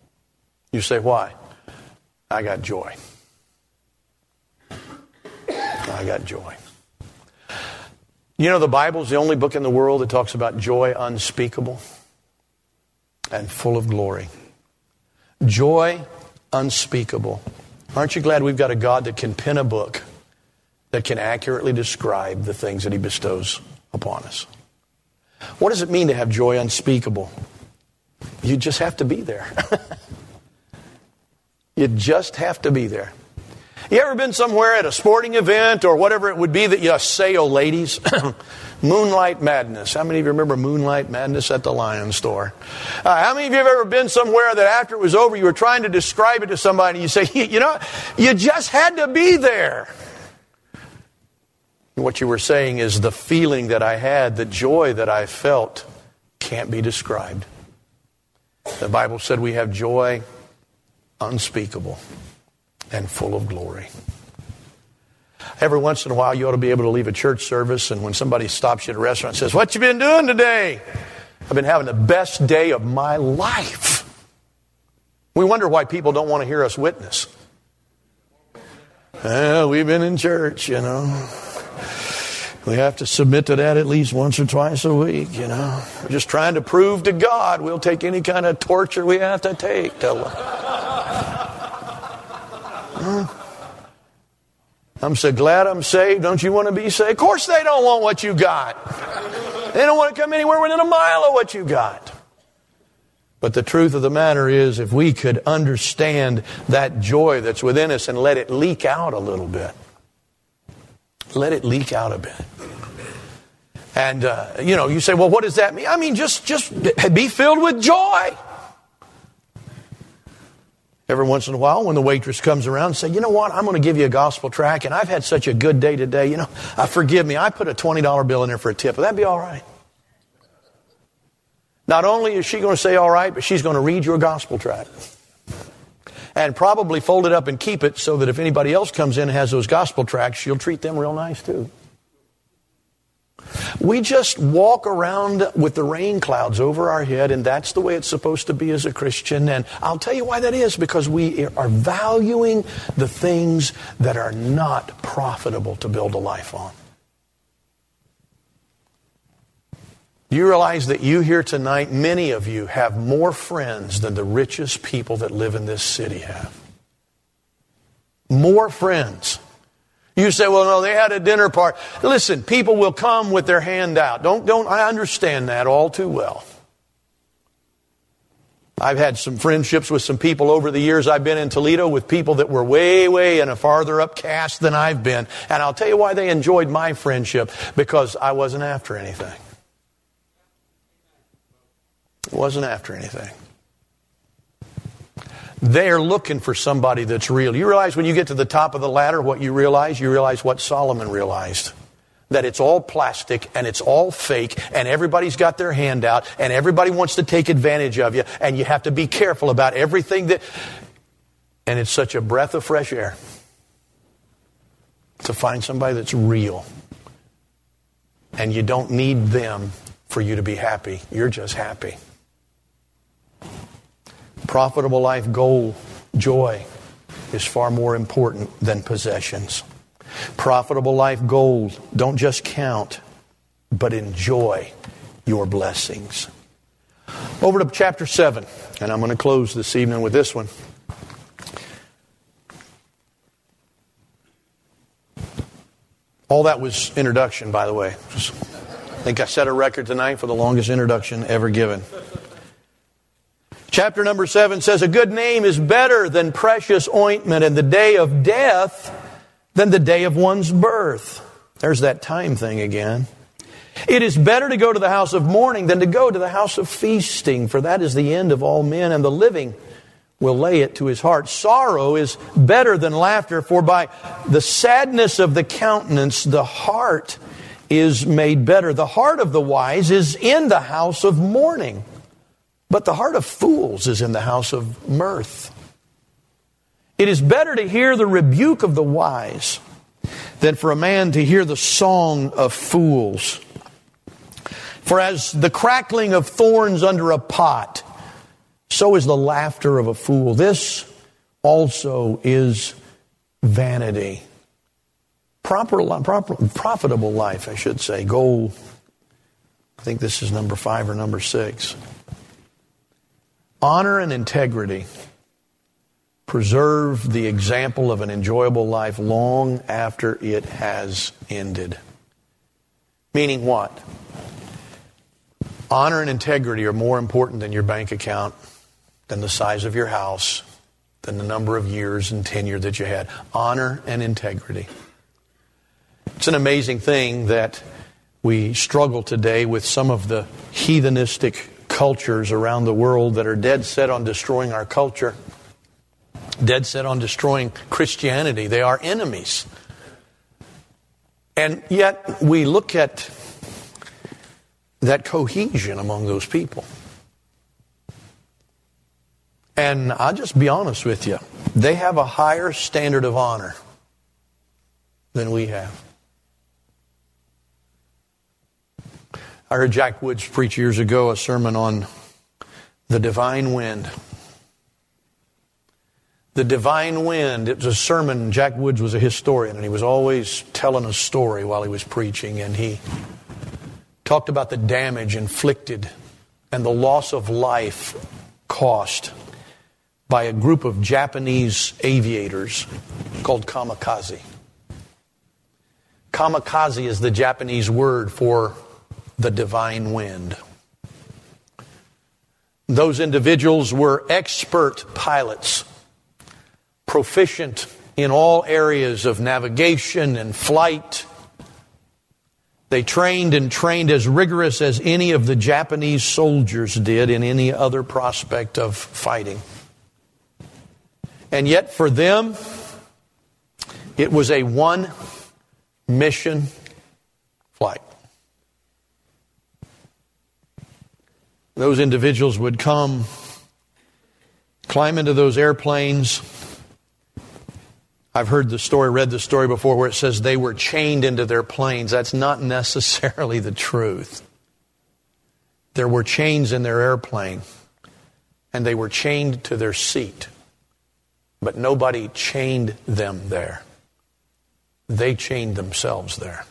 Speaker 1: You say, why? I got joy. I got joy. You know, the Bible is the only book in the world that talks about joy unspeakable and full of glory. Joy unspeakable. Aren't you glad we've got a God that can pen a book that can accurately describe the things that He bestows upon us? What does it mean to have joy unspeakable? You just have to be there. You just have to be there. You ever been somewhere at a sporting event or whatever it would be that you sail, ladies? Moonlight Madness. How many of you remember Moonlight Madness at the Lion Store? Uh, how many of you have ever been somewhere that after it was over you were trying to describe it to somebody and you say, you know, you just had to be there. And what you were saying is the feeling that I had, the joy that I felt can't be described. The Bible said we have joy unspeakable and full of glory. Every once in a while, you ought to be able to leave a church service, and when somebody stops you at a restaurant and says, "What you been doing today?" "I've been having the best day of my life." We wonder why people don't want to hear us witness. Well, we've been in church, you know. We have to submit to that at least once or twice a week, you know. We're just trying to prove to God we'll take any kind of torture we have to take to... Huh? I'm so glad I'm saved. Don't you want to be saved? Of course they don't want what you got. They don't want to come anywhere within a mile of what you got. But the truth of the matter is, if we could understand that joy that's within us and let it leak out a little bit. Let it leak out a bit. And, uh, you know, you say, well, what does that mean? I mean, just, just be filled with joy. Every once in a while, when the waitress comes around and say, "You know what, I'm going to give you a gospel tract, and I've had such a good day today. You know, uh, forgive me, I put a twenty dollar bill in there for a tip. Will that be all right?" Not only is she going to say all right, but she's going to read your gospel tract. And probably fold it up and keep it so that if anybody else comes in and has those gospel tracts, she'll treat them real nice too. We just walk around with the rain clouds over our head, and that's the way it's supposed to be as a Christian. And I'll tell you why that is, because we are valuing the things that are not profitable to build a life on. You realize that you here tonight, many of you have more friends than the richest people that live in this city have. More friends. You say, well, no, they had a dinner party. Listen, people will come with their hand out. Don't, don't, I understand that all too well. I've had some friendships with some people over the years I've been in Toledo with people that were way, way in a farther up caste than I've been. And I'll tell you why they enjoyed my friendship. Because I wasn't after anything. Wasn't after anything. They're looking for somebody that's real. You realize when you get to the top of the ladder what you realize? You realize what Solomon realized. That it's all plastic and it's all fake and everybody's got their hand out and everybody wants to take advantage of you and you have to be careful about everything that... And it's such a breath of fresh air to find somebody that's real. And you don't need them for you to be happy. You're just happy. Profitable life goal, joy, is far more important than possessions. Profitable life goals don't just count, but enjoy your blessings. Over to chapter seven, and I'm going to close this evening with this one. All that was introduction, by the way. Just, I think I set a record tonight for the longest introduction ever given. Chapter number seven says, a good name is better than precious ointment, and the day of death than the day of one's birth. There's that time thing again. It is better to go to the house of mourning than to go to the house of feasting, for that is the end of all men, and the living will lay it to his heart. Sorrow is better than laughter, for by the sadness of the countenance the heart is made better. The heart of the wise is in the house of mourning, but the heart of fools is in the house of mirth. It is better to hear the rebuke of the wise than for a man to hear the song of fools. For as the crackling of thorns under a pot, so is the laughter of a fool. This also is vanity. proper, proper, profitable life, I should say. Goal, I think this is number five or number six. Honor and integrity preserve the example of an enjoyable life long after it has ended. Meaning what? Honor and integrity are more important than your bank account, than the size of your house, than the number of years and tenure that you had. Honor and integrity. It's an amazing thing that we struggle today with some of the heathenistic cultures around the world that are dead set on destroying our culture, dead set on destroying Christianity. They are enemies. And yet we look at that cohesion among those people. And I'll just be honest with you, they have a higher standard of honor than we have. I heard Jack Woods preach years ago a sermon on the divine wind. The divine wind, it was a sermon. Jack Woods was a historian, and he was always telling a story while he was preaching, and he talked about the damage inflicted and the loss of life caused by a group of Japanese aviators called kamikaze. Kamikaze is the Japanese word for the divine wind. Those individuals were expert pilots, proficient in all areas of navigation and flight. They trained and trained as rigorous as any of the Japanese soldiers did in any other prospect of fighting. And yet for them, it was a one-mission flight. Those individuals would come, climb into those airplanes. I've heard the story, read the story before where it says they were chained into their planes. That's not necessarily the truth. There were chains in their airplane, and they were chained to their seat. But nobody chained them there. They chained themselves there.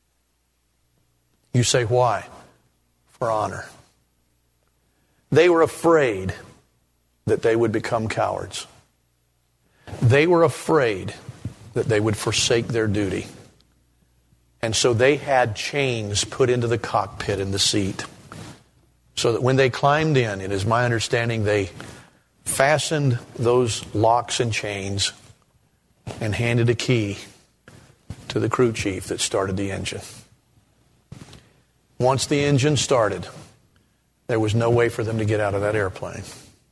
Speaker 1: You say, why? For honor. They were afraid that they would become cowards. They were afraid that they would forsake their duty. And so they had chains put into the cockpit in the seat, so that when they climbed in, it is my understanding they fastened those locks and chains and handed a key to the crew chief that started the engine. Once the engine started, there was no way for them to get out of that airplane.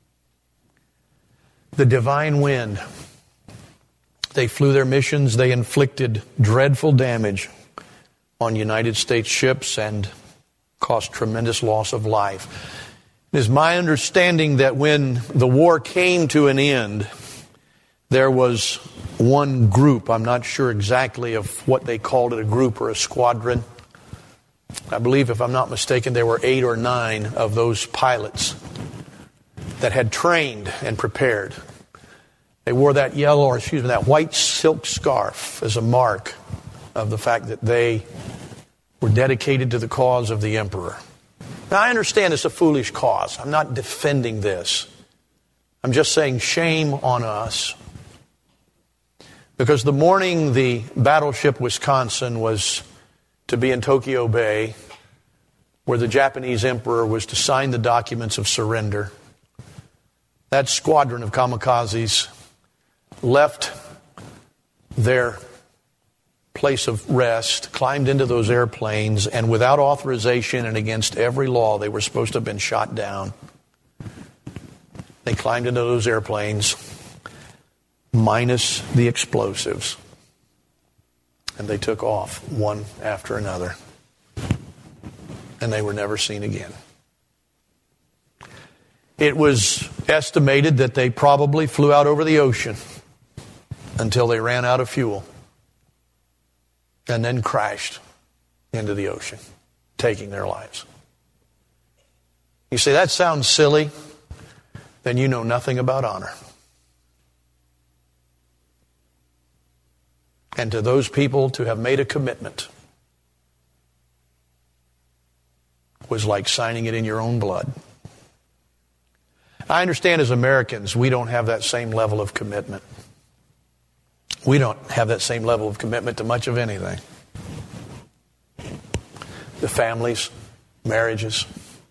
Speaker 1: The divine wind. They flew their missions. They inflicted dreadful damage on United States ships and caused tremendous loss of life. It is my understanding that when the war came to an end, there was one group, I'm not sure exactly of what they called it, a group or a squadron. I believe, if I'm not mistaken, there were eight or nine of those pilots that had trained and prepared. They wore that yellow, or excuse me, that white silk scarf as a mark of the fact that they were dedicated to the cause of the emperor. Now, I understand it's a foolish cause. I'm not defending this. I'm just saying shame on us. Because the morning the battleship Wisconsin was to be in Tokyo Bay, where the Japanese emperor was to sign the documents of surrender, that squadron of kamikazes left their place of rest, climbed into those airplanes, and without authorization and against every law, they were supposed to have been shot down. They climbed into those airplanes, minus the explosives, and they took off one after another, and they were never seen again. It was estimated that they probably flew out over the ocean until they ran out of fuel and then crashed into the ocean, taking their lives. You say, that sounds silly. Then you know nothing about honor. and to those people to have made a commitment was like signing it in your own blood. I understand as Americans, we don't have that same level of commitment. We don't have that same level of commitment to much of anything. The families, marriages.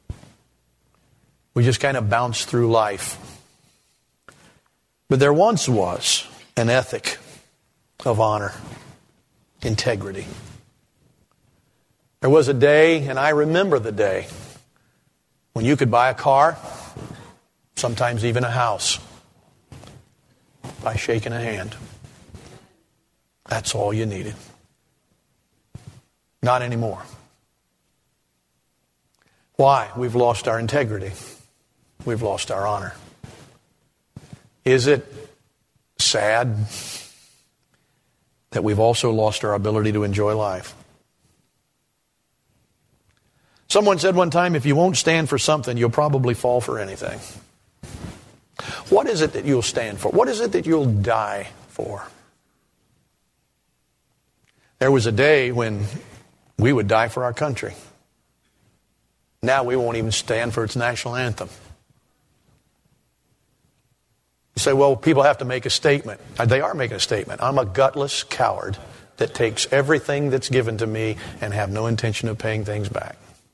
Speaker 1: We just kind of bounce through life. But there once was an ethic of honor, integrity. There was a day, and I remember the day, when you could buy a car, sometimes even a house, by shaking a hand. That's all you needed. Not anymore. Why? We've lost our integrity. We've lost our honor. Is it sad that we've also lost our ability to enjoy life? Someone said one time, if you won't stand for something, you'll probably fall for anything. What is it that you'll stand for? What is it that you'll die for? There was a day when we would die for our country. Now we won't even stand for its national anthem. You say, well, people have to make a statement. They are making a statement. I'm a gutless coward that takes everything that's given to me and have no intention of paying things back.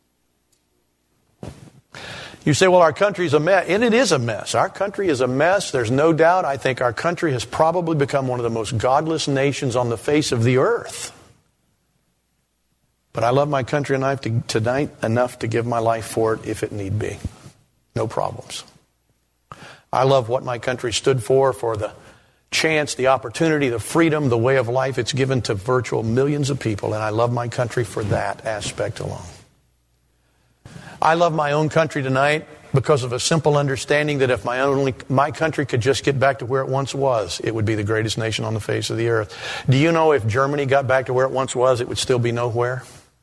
Speaker 1: You say, well, our country's a mess. And it is a mess. Our country is a mess. There's no doubt. I think our country has probably become one of the most godless nations on the face of the earth. But I love my country enough to, tonight enough to give my life for it if it need be. No problems. I love what my country stood for, for the chance, the opportunity, the freedom, the way of life it's given to virtual millions of people. And I love my country for that aspect alone. I love my own country tonight because of a simple understanding that if my only my country could just get back to where it once was, it would be the greatest nation on the face of the earth. Do you know if Germany got back to where it once was, it would still be nowhere?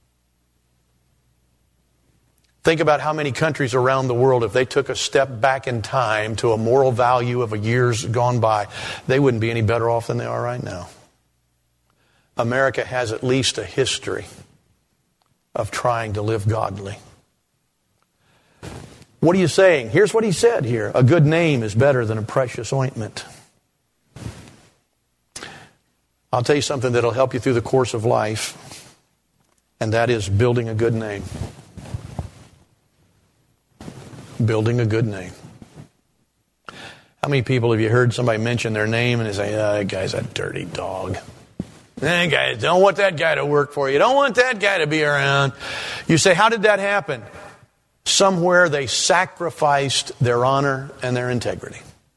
Speaker 1: Think about how many countries around the world, if they took a step back in time to a moral value of a years gone by, they wouldn't be any better off than they are right now. America has at least a history of trying to live godly. What are you saying? Here's what he said here. A good name is better than a precious ointment. I'll tell you something that'll help you through the course of life, and that is building a good name. Building a good name. How many people have you heard somebody mention their name and they say, oh, that guy's a dirty dog. Hey, guys, don't want that guy to work for you. Don't want that guy to be around. You say, how did that happen? Somewhere they sacrificed their honor and their integrity.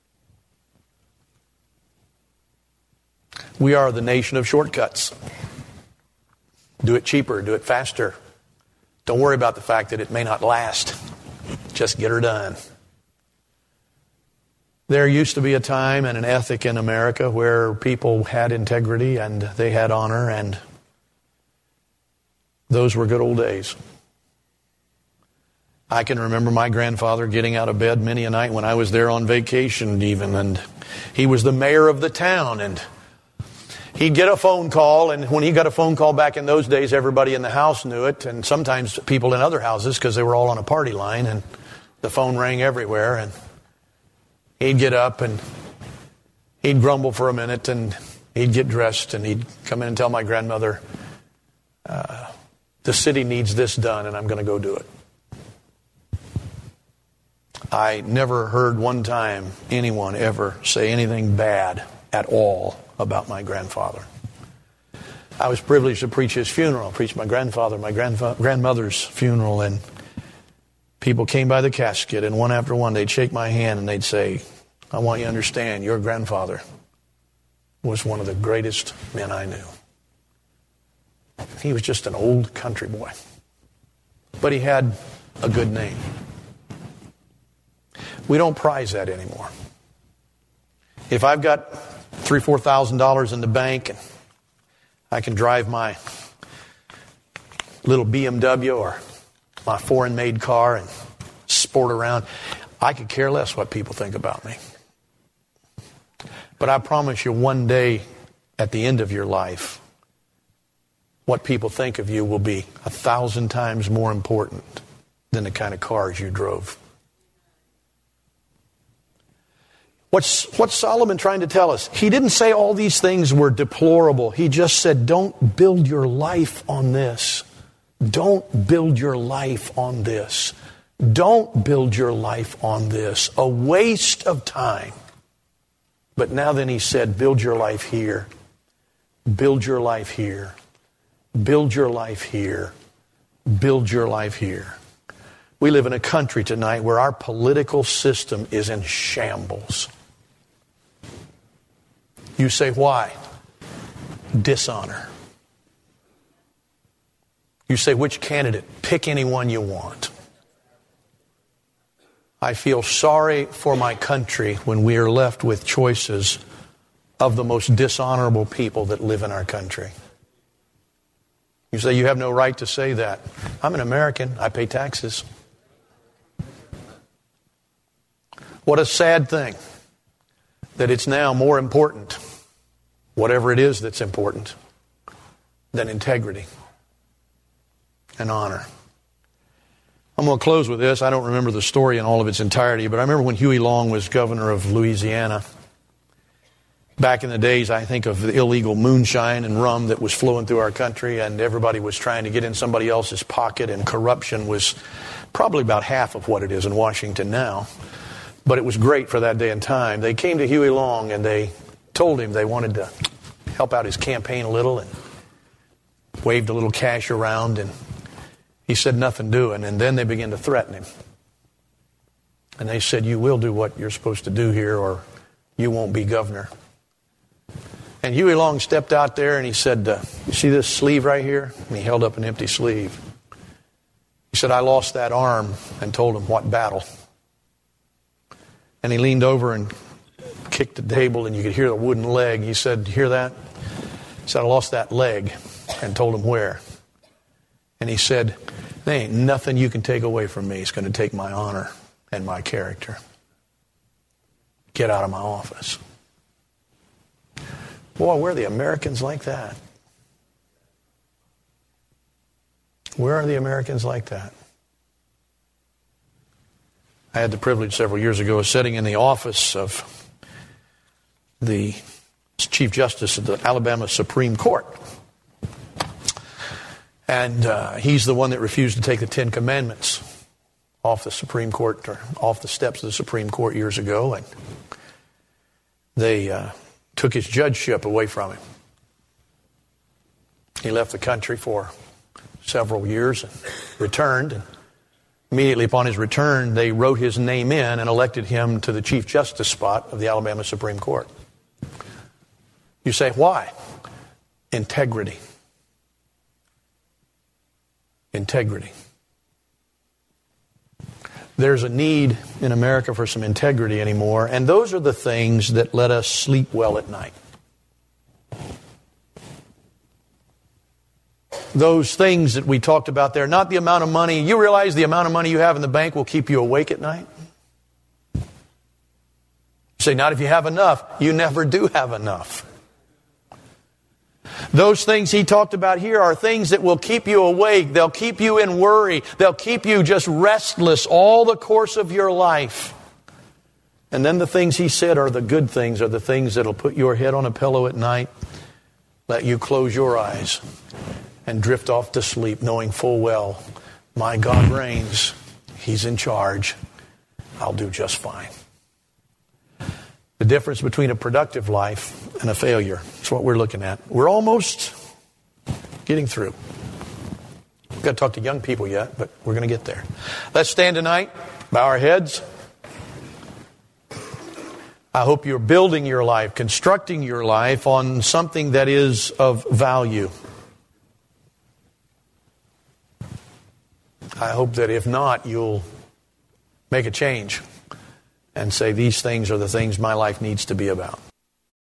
Speaker 1: We are the nation of shortcuts. Do it cheaper, do it faster. Don't worry about the fact that it may not last. Just get her done. There used to be a time and an ethic in America where people had integrity and they had honor, and those were good old days. I can remember my grandfather getting out of bed many a night when I was there on vacation even, and he was the mayor of the town, and he'd get a phone call, and when he got a phone call back in those days, everybody in the house knew it, and sometimes people in other houses because they were all on a party line, and the phone rang everywhere, and he'd get up and he'd grumble for a minute, and he'd get dressed, and he'd come in and tell my grandmother, uh, the city needs this done, and I'm going to go do it. I never heard one time anyone ever say anything bad at all about my grandfather. I was privileged to preach his funeral. I preached my grandfather, my grandfa- grandmother's funeral, and people came by the casket, and one after one they'd shake my hand and they'd say, I want you to understand, your grandfather was one of the greatest men I knew. He was just an old country boy, but he had a good name. We don't prize that anymore. If I've got three, four thousand dollars in the bank, and I can drive my little B M W or my foreign-made car and sport around, I could care less what people think about me. But I promise you, one day at the end of your life, what people think of you will be a thousand times more important than the kind of cars you drove. What's, what's Solomon trying to tell us? He didn't say all these things were deplorable. He just said, don't build your life on this. Don't build your life on this. Don't build your life on this. A waste of time. But now then he said, build your life here. Build your life here. Build your life here. Build your life here. We live in a country tonight where our political system is in shambles. You say, why? Dishonor. You say, which candidate? Pick anyone you want. I feel sorry for my country when we are left with choices of the most dishonorable people that live in our country. You say, you have no right to say that. I'm an American. I pay taxes. What a sad thing that it's now more important, whatever it is that's important, than integrity and honor. I'm going to close with this. I don't remember the story in all of its entirety, but I remember when Huey Long was governor of Louisiana. Back in the days, I think of the illegal moonshine and rum that was flowing through our country, and everybody was trying to get in somebody else's pocket, and corruption was probably about half of what it is in Washington now. But it was great for that day and time. They came to Huey Long and they told him they wanted to help out his campaign a little, and waved a little cash around, and he said nothing doing. And then they began to threaten him. And they said, you will do what you're supposed to do here or you won't be governor. And Huey Long stepped out there and he said, uh, you see this sleeve right here? And he held up an empty sleeve. He said, I lost that arm, and told him what battle. And he leaned over and kicked the table, and you could hear the wooden leg. He said, you hear that? He said, I lost that leg, and told him where. And he said, there ain't nothing you can take away from me. It's going to take my honor and my character. Get out of my office. Boy, where are the Americans like that? Where are the Americans like that? I had the privilege several years ago of sitting in the office of the Chief Justice of the Alabama Supreme Court. And uh, he's the one that refused to take the Ten Commandments off the Supreme Court, or off the steps of the Supreme Court years ago. And they uh, took his judgeship away from him. He left the country for several years and returned. And immediately upon his return, they wrote his name in and elected him to the Chief Justice spot of the Alabama Supreme Court. You say, why? Integrity. Integrity. There's a need in America for some integrity anymore, and those are the things that let us sleep well at night. Those things that we talked about there, not the amount of money. You realize the amount of money you have in the bank will keep you awake at night? You say, not if you have enough. You never do have enough. Those things he talked about here are things that will keep you awake. They'll keep you in worry. They'll keep you just restless all the course of your life. And then the things he said are the good things, are the things that'll put your head on a pillow at night, let you close your eyes, and drift off to sleep knowing full well, my God reigns. He's in charge. I'll do just fine. The difference between a productive life and a failure is what we're looking at. We're almost getting through. We've got to talk to young people yet, but we're going to get there. Let's stand tonight, bow our heads. I hope you're building your life, constructing your life on something that is of value. I hope that if not, you'll make a change and say, these things are the things my life needs to be about.